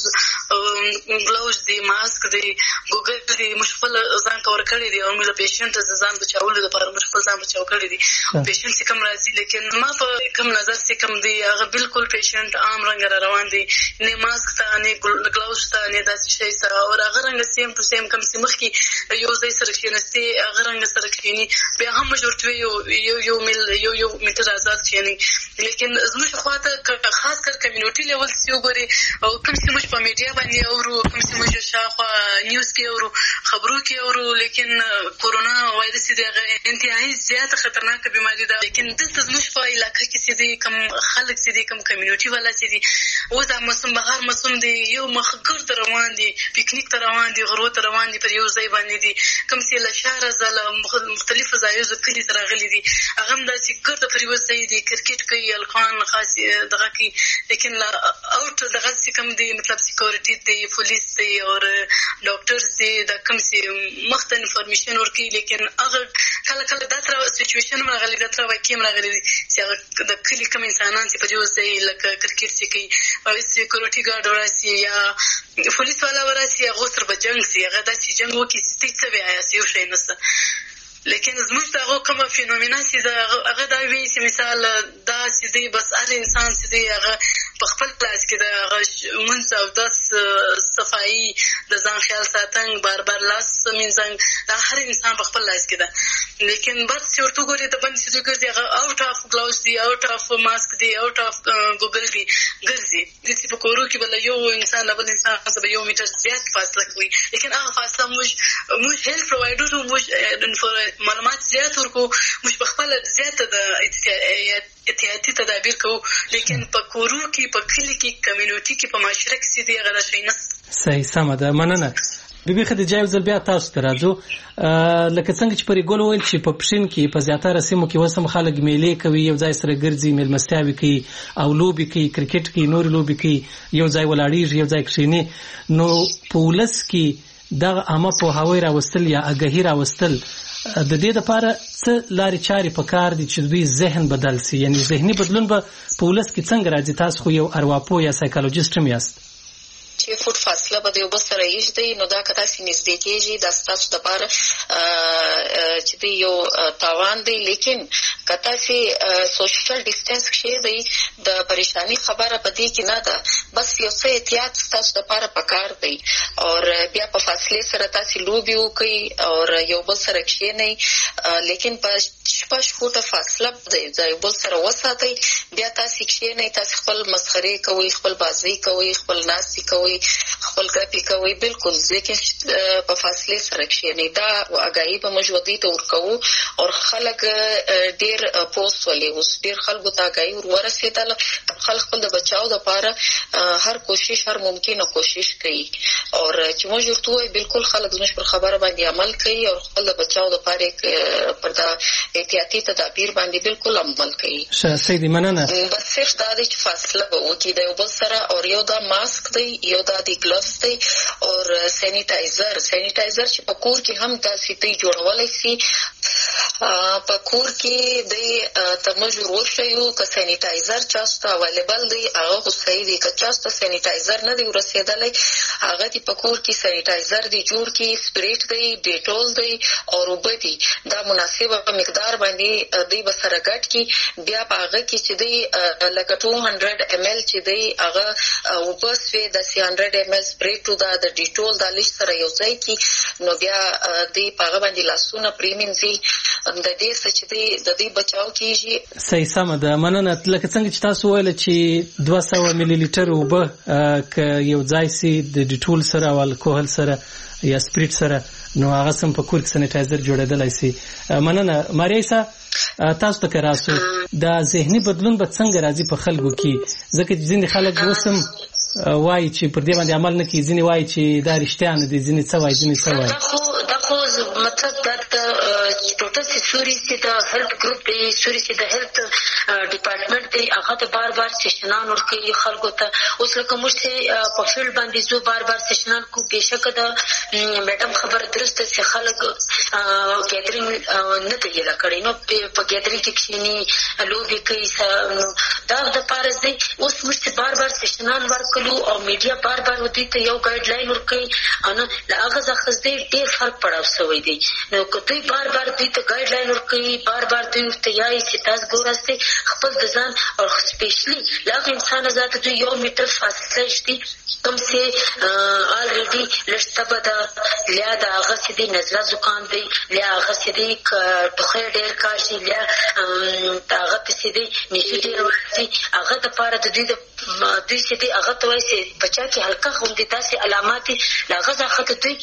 ګلاوز دي ماسک دي ګوګل دي موږ خپل ځان کور کړی دي او موږ پیشنټ ځان بچاولو لپاره موږ خپل ځان بچاو کړی دي پیشنټ چې کوم راځي لیکن ما په کوم نظر چې کوم دی هغه بالکل پیشنټ عام رنګ را روان دي نه ماسک ته نه ګلاوز ته نه داسې شي سره او هغه رنګ سیم ټو سیم کوم چې مخکې یو ځای سره کېناستي هغه رنګ سره کېني بیا هم موږ ورته یو میټر آزاد کېني لیکن زموږ خواته خاص کر کمیونټي لیول چې وګوري او کوم چې موږ په میډیا باندې اورو کوم چې موږ شاوخوا نیوز کې اورو خبرو کې اورو لیکن کورونا وایرس دی هغه انتهایی زیات خطرناک بیماری ده لیکن دلته زموږ په علاقه کې چې دی کوم خلک چې دی کوم کمیونټي والا چې دی اوس دا موسم بهار موسم دی یو مخګر ته روان دي پکنیک ته روان دي غرو ته روان دي پر یو ځای باندې دي کوم چې له شهره ځله مختلفو ځایونو کلي ته راغلي دي هغه هم داسې ګرده پر یو ځای دي کرکټ کوي الخوان خاص دغه کوي لیکن اوټ دغه چې کوم دی مطلب سکیورټي دی پولیس دی او ډاکټرز دی دا کوم چې مخته انفارمیشن ورکوي لیکن هغه کله کله دا تر سچویشن راغلي دا تر واقع راغلي چې هغه د کلي کوم انسانان چې په یو ځای لکه کرکټ چې کوي او سکیورټي ګارډ وراسي یا پولیس والا وراسي هغه سره به جنګ سي هغه داسې جنګ وکړي چې څه وایي یو شی نشته لیکن زموږ د هغو کومه فینومینا چې هغه دا وایي چې مثال دا چې دی بس هر انسان چې دی هغه په خپل لاس کې د هغه لمونځ اودس صفایي د ځان خیال ساتنګ بار بار لاس مینځنګ دا هر انسان په خپل لاس کې ده لیکن بس چې ورته وګورې د بند چې دوی ګرځي هغه آوټ آف ګلاوز دي آوټ آف ماسک دي آوټ آف ګوګل دي ګرځي داسې په کورو کې بله یو انسان له بل انسان څخه به 1 میټر زیات فاصله کوي لیکن هغه فاصله موږ هیلث پرووایډر موږ معلومات زیات ورکو موږ په خپله زیاته د احتیاطي تدابیر کوو لیکن په کورو کې په کلي کې کمیونټي کې په معاشره کې چې دی هغه دا شی نشته. صحیح سمه ده. مننه. بیبي خدیجه یو ځل بیا تاسو ته راځو لکه څنګه چې پرې ګل وویل چې په پښین کې په زیاتره سیمو کې اوس هم خلک میلې کوي یو ځای سره ګرځي میلمستیاوې کوي او لوبې کوي کرکټ کوي نورې لوبې کوي یو ځای ولاړېږي یو ځای کښېني نو په ولس کې دغه عامه پوهاوی راوستل یا آګاهي راوستل د دې لپاره څه لارې چارې پکار دي چې دوی ذهن بدل سي یعنی ذهني بدلون به په ولس کې څنګه راځي تاسو خو یو ارواپوه یا سایکولوژیست هم یاست چې فوټ فاصله به د یو بل سره ایږدي نو دا که تاسې نږدې کېږي دا ستاسو دپاره چې دی یو تاوان دی لیکن که تاسې سوشل ډسټنس کښېږدئ د پریشاني خبره په دې کې نه ده بس یو څه احتیاط ستاسو دپاره پکار دی او بیا په فاصلې سره تاسې لوبې وکړئ او یو بل سره کښېنئ لیکن په 6 فوټه فاصله د یو بل سره وساتئ بیا تاسې کښېنئ تاسې خپل مسخرې کوئ خپل بازۍ کوئ خپل ناستې کوئ خپل خپل ګپي کوي بالکل ځکه په فاصله سره کښینی دا اگاهی په مجودی ته ورکو او خلک ډیر پوسټ ولې اوس ډیر خلکو ته اگاهی ورسېدل خلک خپل د بچاو لپاره هر کوشش هر ممکنه کوشش کوي او چې موږ ورته بالکل خلک زموږ پر خبره باندې عمل کوي او خپل د بچاو لپاره پر دا احتیاطي تدابیر باندې بالکل عمل کوي. سیدی مننه. بس صرف دا د فاصله وکړي د یو بل سره او یو دا ماسک دی یو دا د ګلوز دی او سینیټایزر چې په کور کې هم تاسو ته جوړولای شي په کور کې د تمجر وشيو ک سینیټایزر چاسته اویلیبل دی هغه صحیح دی که چاسته سینیټایزر نه دی ورسېدلی هغه دی په کور کې سینیټایزر دی جوړ کې سپریټ دی ډیټول دی او روبدي دا مناسبه مقدار باندې دی بسره ګټ کې بیا په هغه کې چې دی لکه 200 ml چې دی هغه او بس وی د 300 ml سپریټ دا د ډیټول د لښ سره یو ځای کې نو بیا دی په هغه باندې لاسونه پریمنځي د دې چې دی د دې بچاو کیږي. صحیح سم ده مننه. لکه څنګه چې تاسو ویل چې 200 ملي لیټر اوبه ک یو ځای سي د ډیټول سره او الکوهل سره یا سپریټ سره نو هغه سم په کور کې سینیټایزر جوړېدلای شي. مننه. ماریسا تاسو ته راسو دا ذهني بدلون به څنګه راځي په خلکو کې ځکه چې ځینې خلک وسم وایي چې پر دې باندې عمل نه کوي ځینې وایي چې دا رښتیا نه دي ځینې څه وایي ځینې څه وایي مطلب دا ټوټل سوري چې د هیلث ګروپ دی سوري چې د هیلث ډپارټمنټ دی هغه ته بار سیشنان ورکوي خلکو ته اوس لکه موږ چې په فیلډ باندې زو بار سیشنان کو بهشکه د میډم خبر درسته چې خلک ګیدرینګ نه کوي لکه نو په ګیدرینګ کې کښینی لوبي کوي دا د پارس دی اوس موږ بار سیشنان ورکلو او میډیا بار ودی ته یو ګایډ لاین ورکوي ان لاغه ځخص دی ډیر فرق پړاو شوی دی نو کته بار دوی ته ګایډ لاین ورکوي بار دوی ته یای چې تاسو ګورسته خپل د ځان او سپیشلی لاغه انسان ذات دوی یو میټر فاصله شتي کوم سي الریډي لشتبه دا لیا دا هغه چې دی نزله زکام دی لیا هغه چې دی ټوخه ډیر کاشي لیا هغه چې دی نشي ډیر ورتي هغه د پاره د دوی چې دی هغه ته وایي چې بچا کې هلکه غوندي تاسو علامات لاغه ځخه دوی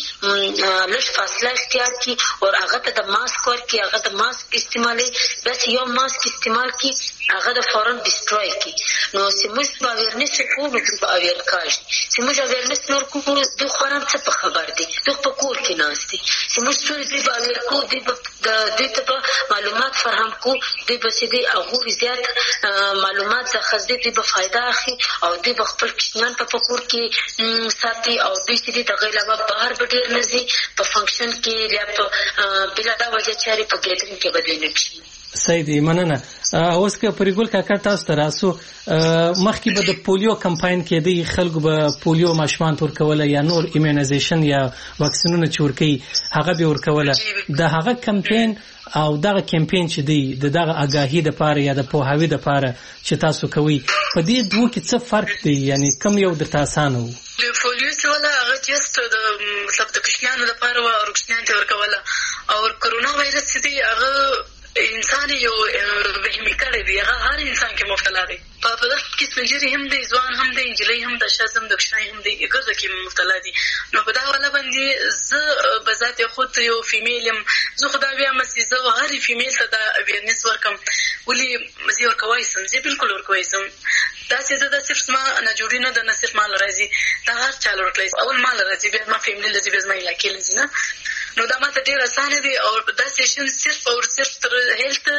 لږ فاصله اختیار کی او هغه ته د ماسک ورکی هغه د ماسک استعمالي بس یو ماسک استعمال کی هغه د فورن ډیسټروي کی نو سیموس په اویرنس کو په اویر کاش سیموس اویرنس نور کو د خورم څه په خبر دي د په کور کې ناشتي سیموس ټول د اویر کو د ته معلومات فراهم کو د بسیدي هغه زیات معلومات څخه د په فائدہ اخی او د خپل کشنان په کور کې ساتي او د دې د غیلا بهر بډیر نزي په فنکشن کې یا په بلا دا وجه چاري په ګیټینګ کې بدلېږي شي. سیدی مننه. اوس که پریګل کاکا تاسو ته راسو مخکې به د پولیو کمپاین کې دی خلکو به پولیو ماشومان تور کوله یا نور ایمونایزیشن یا واکسینونه چور کوي هغه به ور کوله د هغه کمپاین او دغه کمپاین چې دی دغه آگاهی د پاره یا د پوهاوی د پاره چې تاسو کوي په دې دوه کې څه فرق دی یعنی کم یو د تاسو نه پولیو چې ولا هغه جست د مطلب د کشنانو لپاره او ورکشنان ته ورکوله او کرونا وایرس دی هغه انسان یو وهمي کړی دی هغه هر انسان کې مبتلا دی په دغه کې سنجري هم دی ځوان هم دی انجلۍ هم د شازم د کشنای هم دی هغه کې مبتلا دي نو په دا ولا باندې زه بذات خود یو فیمیلم زه خدای بیا مسیزه او هر فیمیل ته دا اویرنس ورکم ولي مزي ورکوي سم زه بالکل ورکوي سم دا چې دا صرف ما نه جوړی نه د نصف مال راځي دا هر چا ورکوي اول مال راځي بیا ما فیمیل لذي بیا ما علاقې لذي نه نو دا ماته ډیر اسانه دي او دا سیشن صرف او صرف تر هیلث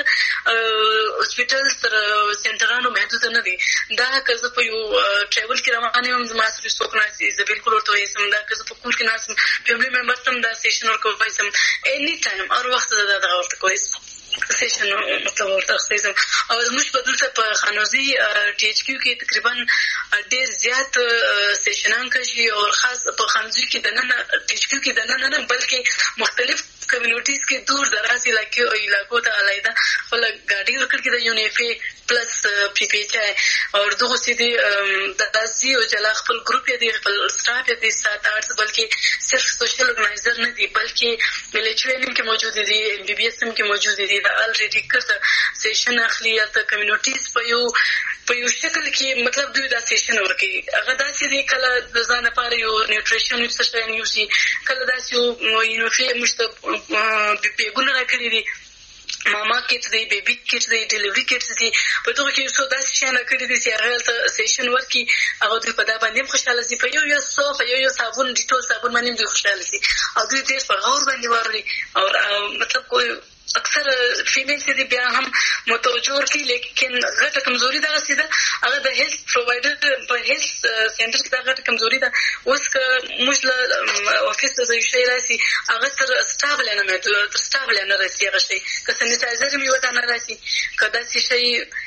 هسپټل تر سنټرانو محدود نه دي دا که زه په یو ټریول کې روان یم زما سره څوک ناسي زه بالکل ورته وایم دا که زه په کور کې ناسم فیملی ممبر تم دا سیشن ورکوي سم اني ټایم او وخت دا ورته کوي سیشن مطلب ورته خصيزم او زموږ په دلته په خانوزي ټي ایچ کیو کې تقریبا ډیر زیات سیشنان کوي او خاص په خانوزي کې د نن ټي ایچ کیو کې د نن بلکې مختلف کمیونټیز کې دور دراز علاقو ته علیحده خپله ګاډي ورکړ کې د یونیفي پلس پی پی ایچ آئی اور دغه سي دي داسې او جلا خپل ګروپ یې دی خپل سټاف یې دی 7-8 بلکې صرف سوشل ارګنایزر نه دي بلکې ملټری هم کې موجود دي ام بي بي اس هم کې موجود دي دا الریډي کړه سیشن اخلي یا ته کمیونټیز په یو شکل کې مطلب دوی دا سیشن ورکوي هغه داسې دی کله د ځان لپاره یو نیوټریشن څه شی نیوسي کله داسې یونیفي موږ ته پیغونه راکړي دي ماما کټ دی بیبي کټ دی ډیلیوري کټ دی په دغه کې څو داسې شیان کړي دي چې هغه ته سیشن ورکي هغه دوی په دا باندې خوشاله دي په یو صوف یو صابون ډیټول صابون باندې دوی خوشاله دي او دوی ډېر په غور باندې واري او مطلب کوئی اکثر فیمیل چې بیا هم متوجه ورکړي لیکن غټه کمزوري دغه سیده هغه د هیلث پرووایډر په هیلث سنټر کې دا غټه کمزوري ده اوس که موږ له افیس ته یو شی راسي هغه تر سټابل نه راسي هغه شی که سینیټایزر مې ورته نه راسي که داسې شی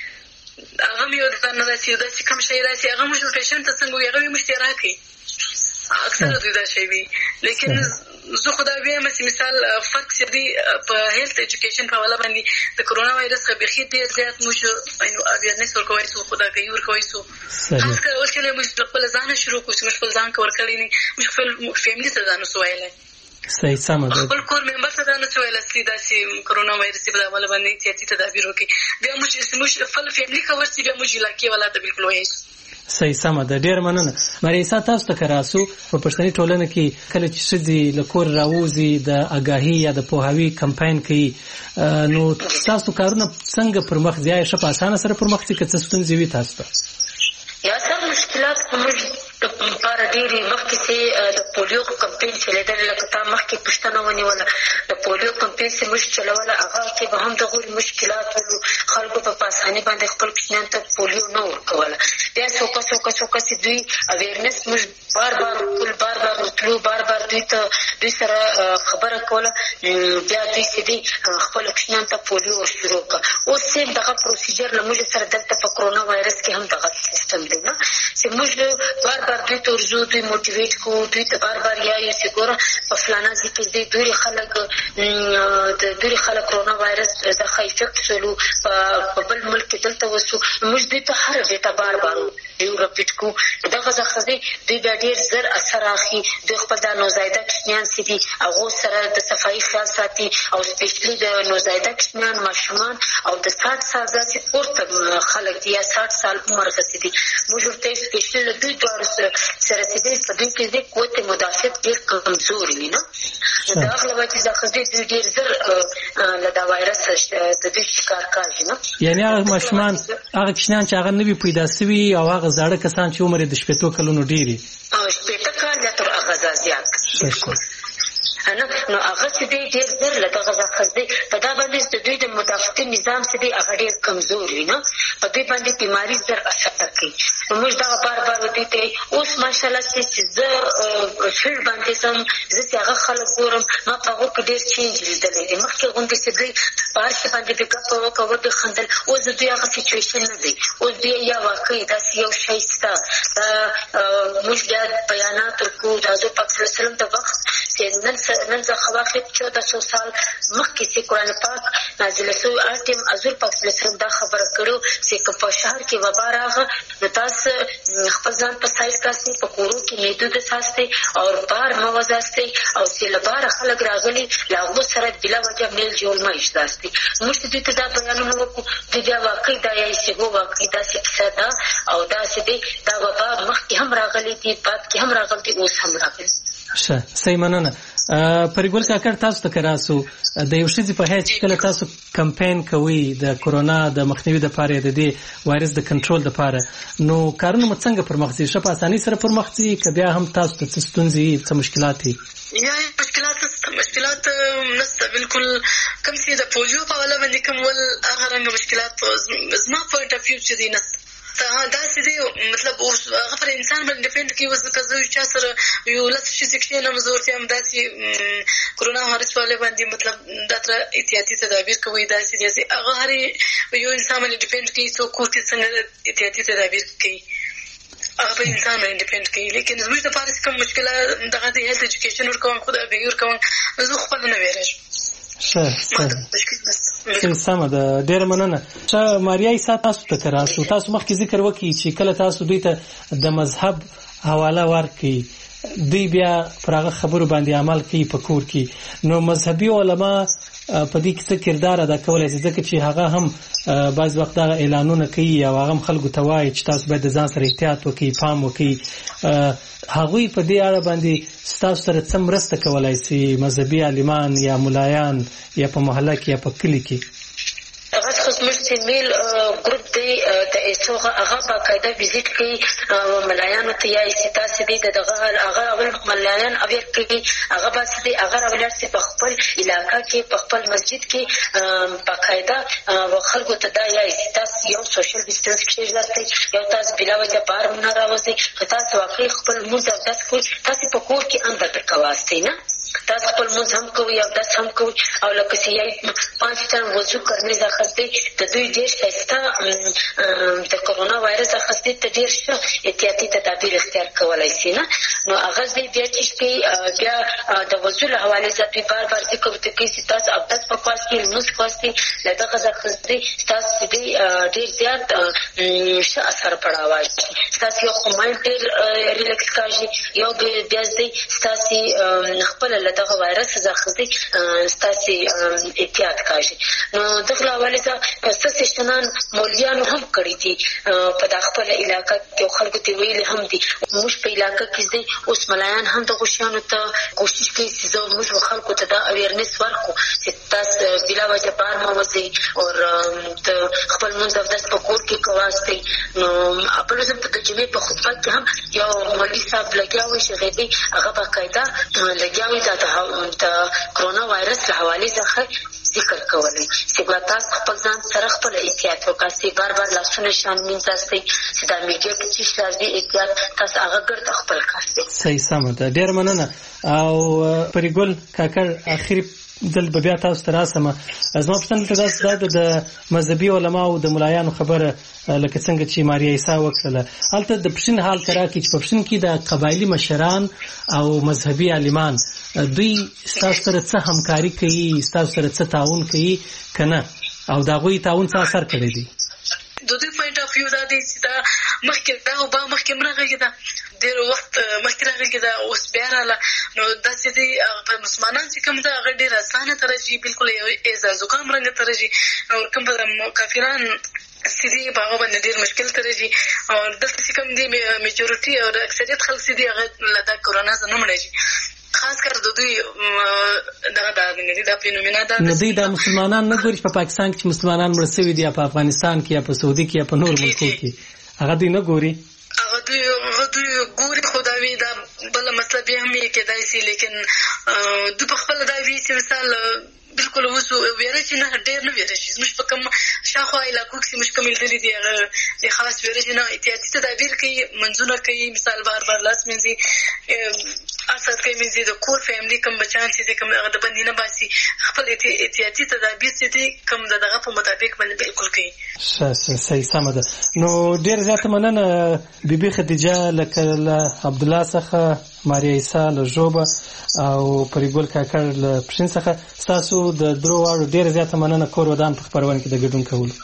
هغه مې ورته نه راسي داسې کم شی راسي هغه موږ پیشنټ ته څنګه وي هغه موږ ته راکړي اکثر دوی دا شی وي لیکن زه خو دا وایم چې مثال فرق چې دی په هیلث ایجوکیشن په حواله باندې د کرونا وایرس څخه بیخي ډېر زیات موږ اویرنس ورکوی سو خو دا کوي ورکوی سو خاص کر اول کله موږ خپل ځان شروع کوو چې موږ خپل ځان کور کړی نه موږ خپل فیملی ته ځان وسوایل صحیح سم ده خپل کور ممبر ته ځان وسوایل چې دا چې کرونا وایرس په حواله باندې احتیاطي تدابیر وکړي بیا موږ خپل فیملی کور چې بیا موږ علاقې ولا ته بالکل وایي صحیح سم ده ډیر مننه مریسا تاسو ته کراسو په پښتني ټولنه کې کله چې شذي لکور راوځي د اگاهي یا د پوهاوی کمپاین کوي نو تاسو کارونه څنګه پر مخ ځای شپ اسانه سره پر مخ ځي که څه ستونزې وي تاسو ته یا سر مشکلات موږ لپاره ډېرې مخکې چې د پولیو کمپین چلېدل لکه تا مخکې پوښتنه ونیوله د پولیو کمپین چې موږ چلوله هغه کې به هم دغه مشکلات ولو خلکو په اسانۍ باندې خپل کوچنیانو ته پولیو نه ورکوله بیا څوکه چې دوی اویرنس موږ بار ورتلو بار دوی سره خبره کوله بیا دوی چې دی خپل کوچنیانو ته پولیو ورشروع کړه اوس سیم دغه پروسیجر له موږ سره دلته په کرونا وایرس کې هم دغه سیستم دی نه چې موږ بار دوی ته ورځو دوی موټیویټ کوو دوی ته بار یایو چې ګوره په فلانه ځای کې دی ډېرې خلک کرونا وایرس دغه افیکټ شولو په بل ملک کې دلته وسو موږ دوی ته هر ډیټا بار یو رپیټ کو دغه ځخه دوی بیا ډېر زر اثر اخلي دوی خپل د نوزایده کوچنیان چې دي هغو سره د صفایي خیال ساتي او سپیشلي د نوزایده کوچنیان ماشومان او د 60 سال داسې پورته خلک دي یا 60 سال عمر رسېدلي دي موږ ورته سپیشلي له دوی دواړو سره چې په دوی کې د قوت مدافعت ډېر کمزوري وي نه د هغه له وجې څخه دوی ډېر زر له دا وایرس د دوی شکار کېږي نه یعنې هغه ماشومان هغه کوچنیان چې هغه نوي پیدا سوي او هغه زاړه کسان چې عمر یې د 80 کلونو ډېر او 80 کال یا تر هغه زیات نو هغه چې دی ډېر زر له دغه ځخه دی په دا باندې د دوی د مدافعتي نظام چې دی هغه ډېر کمزور وي نه په دوی باندې بیماري زر اثر کوي نو موږ دغه بار ودی ته اوس ماشاءالله چې زه فیلډ باندې سم زه چې هغه خلک ګورم ما په هغو کې ډېر چینج لیدلی دی مخکې غوندې چې دوی په هر شي باندې بیکاپ وکړه خندل اوس د دوی هغه سچویشن نه دی اوس دوی یا واقعي داسې یو شی شته دا موږ بیا بیانات ورکوو د حضور پاک صلی الله علیه وسلم د وخت چې نن څخه واخلي 1400 سال مخکې چې قرآن پاک نازل شوی هلته حضور پاک صلی الله علیه وسلم دا خبره کړو چې که په شهر کې وبا راغله نو تاسو خپل ځان په سایز کاسئ په کورو کې محدود ساستئ او بار مه وځاستئ او چې له باره خلک راغلي له هغو سره بلا وجه میل جوړ مه ایښداستئ موږ چې دوی ته دا بیانونه وکړو دوی بیا واقعي دا یایي چې هو واقعي داسې کیسه ده او داسې دی دا وبا مخکې هم راغلی دي بعد کې هم راغلی دي اوس هم راغلی صحیح مننه پریګل کاکړ تاسو ته کراسو د یو شي په هیڅ کله تاسو کمپاین کوي د کرونا د مخنیوي لپاره د دې وایرس د کنټرول لپاره نو کارونه مو څنګه پر مخ ځي شپ اساني سره پر مخ ځي که بیا هم تاسو ته ستونزې څه مشکلات دي یا مشکلات نشته بالکل کوم چې د پولیو په حواله باندې کوم ول هغه رنګ مشکلات زما پوینټ اف ویو چې دي نشته داسې دی مطلب اوس هغه پر انسان باندې ډیپینډ کوي اوس که زه چا سره یو لس شي کښېنم زه ورته هم داسې کرونا وایرس په حواله باندې مطلب دا تر احتیاطي تدابیر کوي داسې دی هغه هر یو انسان باندې ډیپینډ کوي څوک کور کې څنګه احتیاطي تدابیر کوي هغه په انسان باندې ډیپینډ کوي لیکن زموږ دپاره چې کوم مشکله دغه د هیلث ایجوکیشن ورکوم خو د اګاهي ورکوم زه خپله نه ویرېږم سمه ده. ډېره مننه. ماریا عیسی تاسو ته کراسو تاسو مخکې ذکر وکړي چې کله تاسو دوی ته د مذهب حواله ورکړي دوی بیا پر هغه خبرو باندې عمل کوي په کور کې، نو مذهبي علما په دې کې څه کردار ادا کولی شي؟ ځکه چې هغه هم بعض وخت هغه اعلانونه کوي او هغه هم خلکو ته وایي چې تاسو باید د ځان سره احتیاط وکړئ، پام وکړئ. هغوی په دې اړه باندې ستاسو سره څه مرسته کولی شي مذهبي عالمان یا ملایان یا په محله کې یا په کلي کې؟ خو زموږ سیمیل ګروپ دی د ایسو هغه باقاعده ویزیټ کوي ملایانو ته، یا تاسې دی دغه هغه اول ملایان اویر کوي، هغه بس دی هغه راولاړ سي په خپل علاقه کې په خپل مسجد کې باقاعده خلکو ته دا یا تاسو یو سوشل ډیسټنس کېږئ، یو تاسو بلا وجه بار نه راوځئ، که تاسو واقعي خپل مونځ او دس کوئ تاسې په کور کې اندر کواستی نه تاسو خپل مونځ هم کوئ او دس هم کوئ، او لکه چې یې 5 ټن وضو کرنے اخیستی د دوی ډېر ښایسته د کرونا وایرس اخیستی ته ډېر ښه احتیاطي تدابیر اختیار کولی شي نه. نو هغه دوی بیا چې کوي بیا د وضو له حوالې ځه دوی بار بار ذکر ورته کوي چې تاسو اودس په خواستي لمونځ خواستي له دغه ځای اخیستی ستاسو دې ډېر زیات ښه اثر پړاوی ستاسو یو خو مایند ډېر ریلیکس کېږي، یو بیا دی ستاسو خپل له دغه وایرس څخه اخیستی ستاسو احتیاط کېږي. نو دغه حواله څخه پسته سشنان مولویانو هم کړی دي په دغه خپل علاقې کې خلکو ته ویل هم دي موږ په علاقې کې دي اوس ملایان هم د غوښیانو ته کوشش کوي چې موږ خلکو ته دا اویرنس ورکو چې تاسو بلا وجه بار مو وځي او د خپل منځ د داس په کور کې کواستی. نو خپل ځم په جمعې په خطبه کې هم یو مولوی صاحب لګیاوي چې غېدي هغه باقاعده لګیاوي د کرونا وایرس له حوالې څخه ذکر کولی چې تاسو خپل ځان سره خپل احتیاط وکړئ، بار بار لاسونه شان مینځئ، چې دا میډیا کې چې راځي احتیاط تاسو هغه ګرد خپل کړئ. صحیح سمه ده. ډېر مننه. او پریګل کاکړ اخیری دل بیا تاسو ته راسمه زما پوښتنه ته تاسو د مذهبي علماو د ملایانو خبره لکه څنګه چې ماریا عیسی وکړه هلته د پښین حال کرا کې چې په پښین کې د قبایلی مشران او مذهبي عالمان دوی تاسو سره څه همکاري کوي، تاسو سره څه تعاون کوي کنه، او دا غوي تعاون څه اثر کړی دی؟ د دوی پوینټ اف ویو دا دی چې دا مخکې دا او با مخکې مرغه دا ډېر وخت مخکې راغلی دا اوس بیا رااله. نو داسې دی په مسلمانان چې کوم دا هغه ډېر اسانه ترجي بالکل یو زکام رنګ ترجي او کوم کافران سیدی په هغه باندې ډېر مشکل ترجي او دلته چې کوم دی میجورټي او اکثریت خلک سیدی هغه له کرونا څخه نه مړېږي، خاص کر د دوی دا فینومینا دا نو دوی دا مسلمانان نه ګوري په پاکستان کې چې مسلمانان مړ شوي دي یا په افغانستان کې یا په سعودي کې یا په نور ملکو کې هغه دوی نه ګوري، هغه دوی ګوري خو دا وي دا بله مسله بیا هم یې کېدای شي، لیکن دوی په خپله دا وي چې مثال بالکل اوس ویره چې نه ډېر نه ویره شي زموږ په کوم شاوخوا علاقو کې زموږ کوم لیدلي دي هغه خاص ویره چې نه احتیاطي تدابیر کوي، منځونه کوي، مثال بار بار لاس مینځي، اساس کوي مینځي، د کور فیملي کوم بچیان چې دي کوم هغه د بندي نه باسي، خپل احتیاطي تدابیر چې دي کوم دغه په مطابق باندې بالکل کوي. صحیح سمه ده. نو ډېر زیاته مننه بیبي خدیجه لکه له عبدالله څخه، ماریا عیسی له ژوبه او پریګل کاکړ له پښین څخه. ستاسو د درو واړو ډېر زیاته مننه کور ودان په خپرونه کې د ګډون کولو.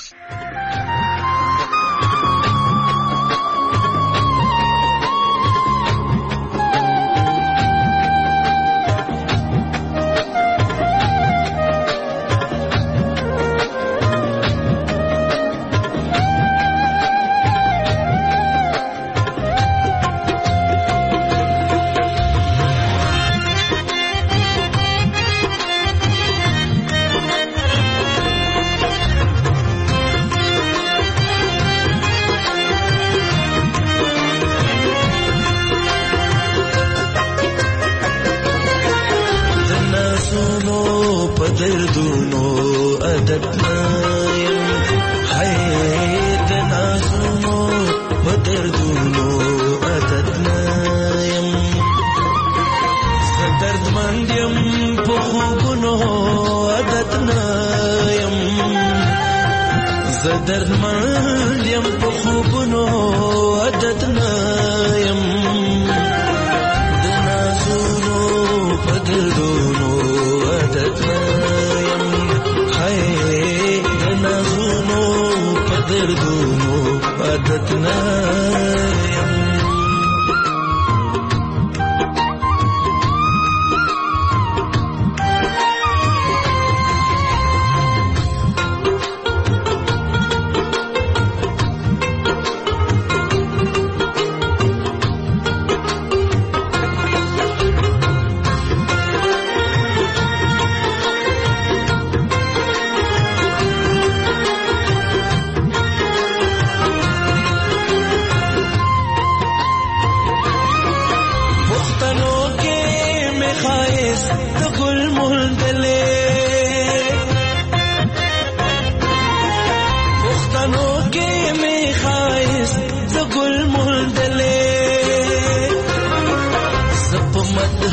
دردونو عادت نایم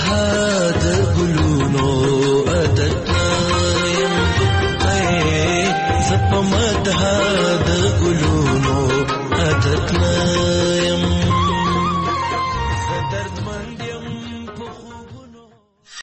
مدهاد ګلونو عادت یم زپ مدهاد ګلونو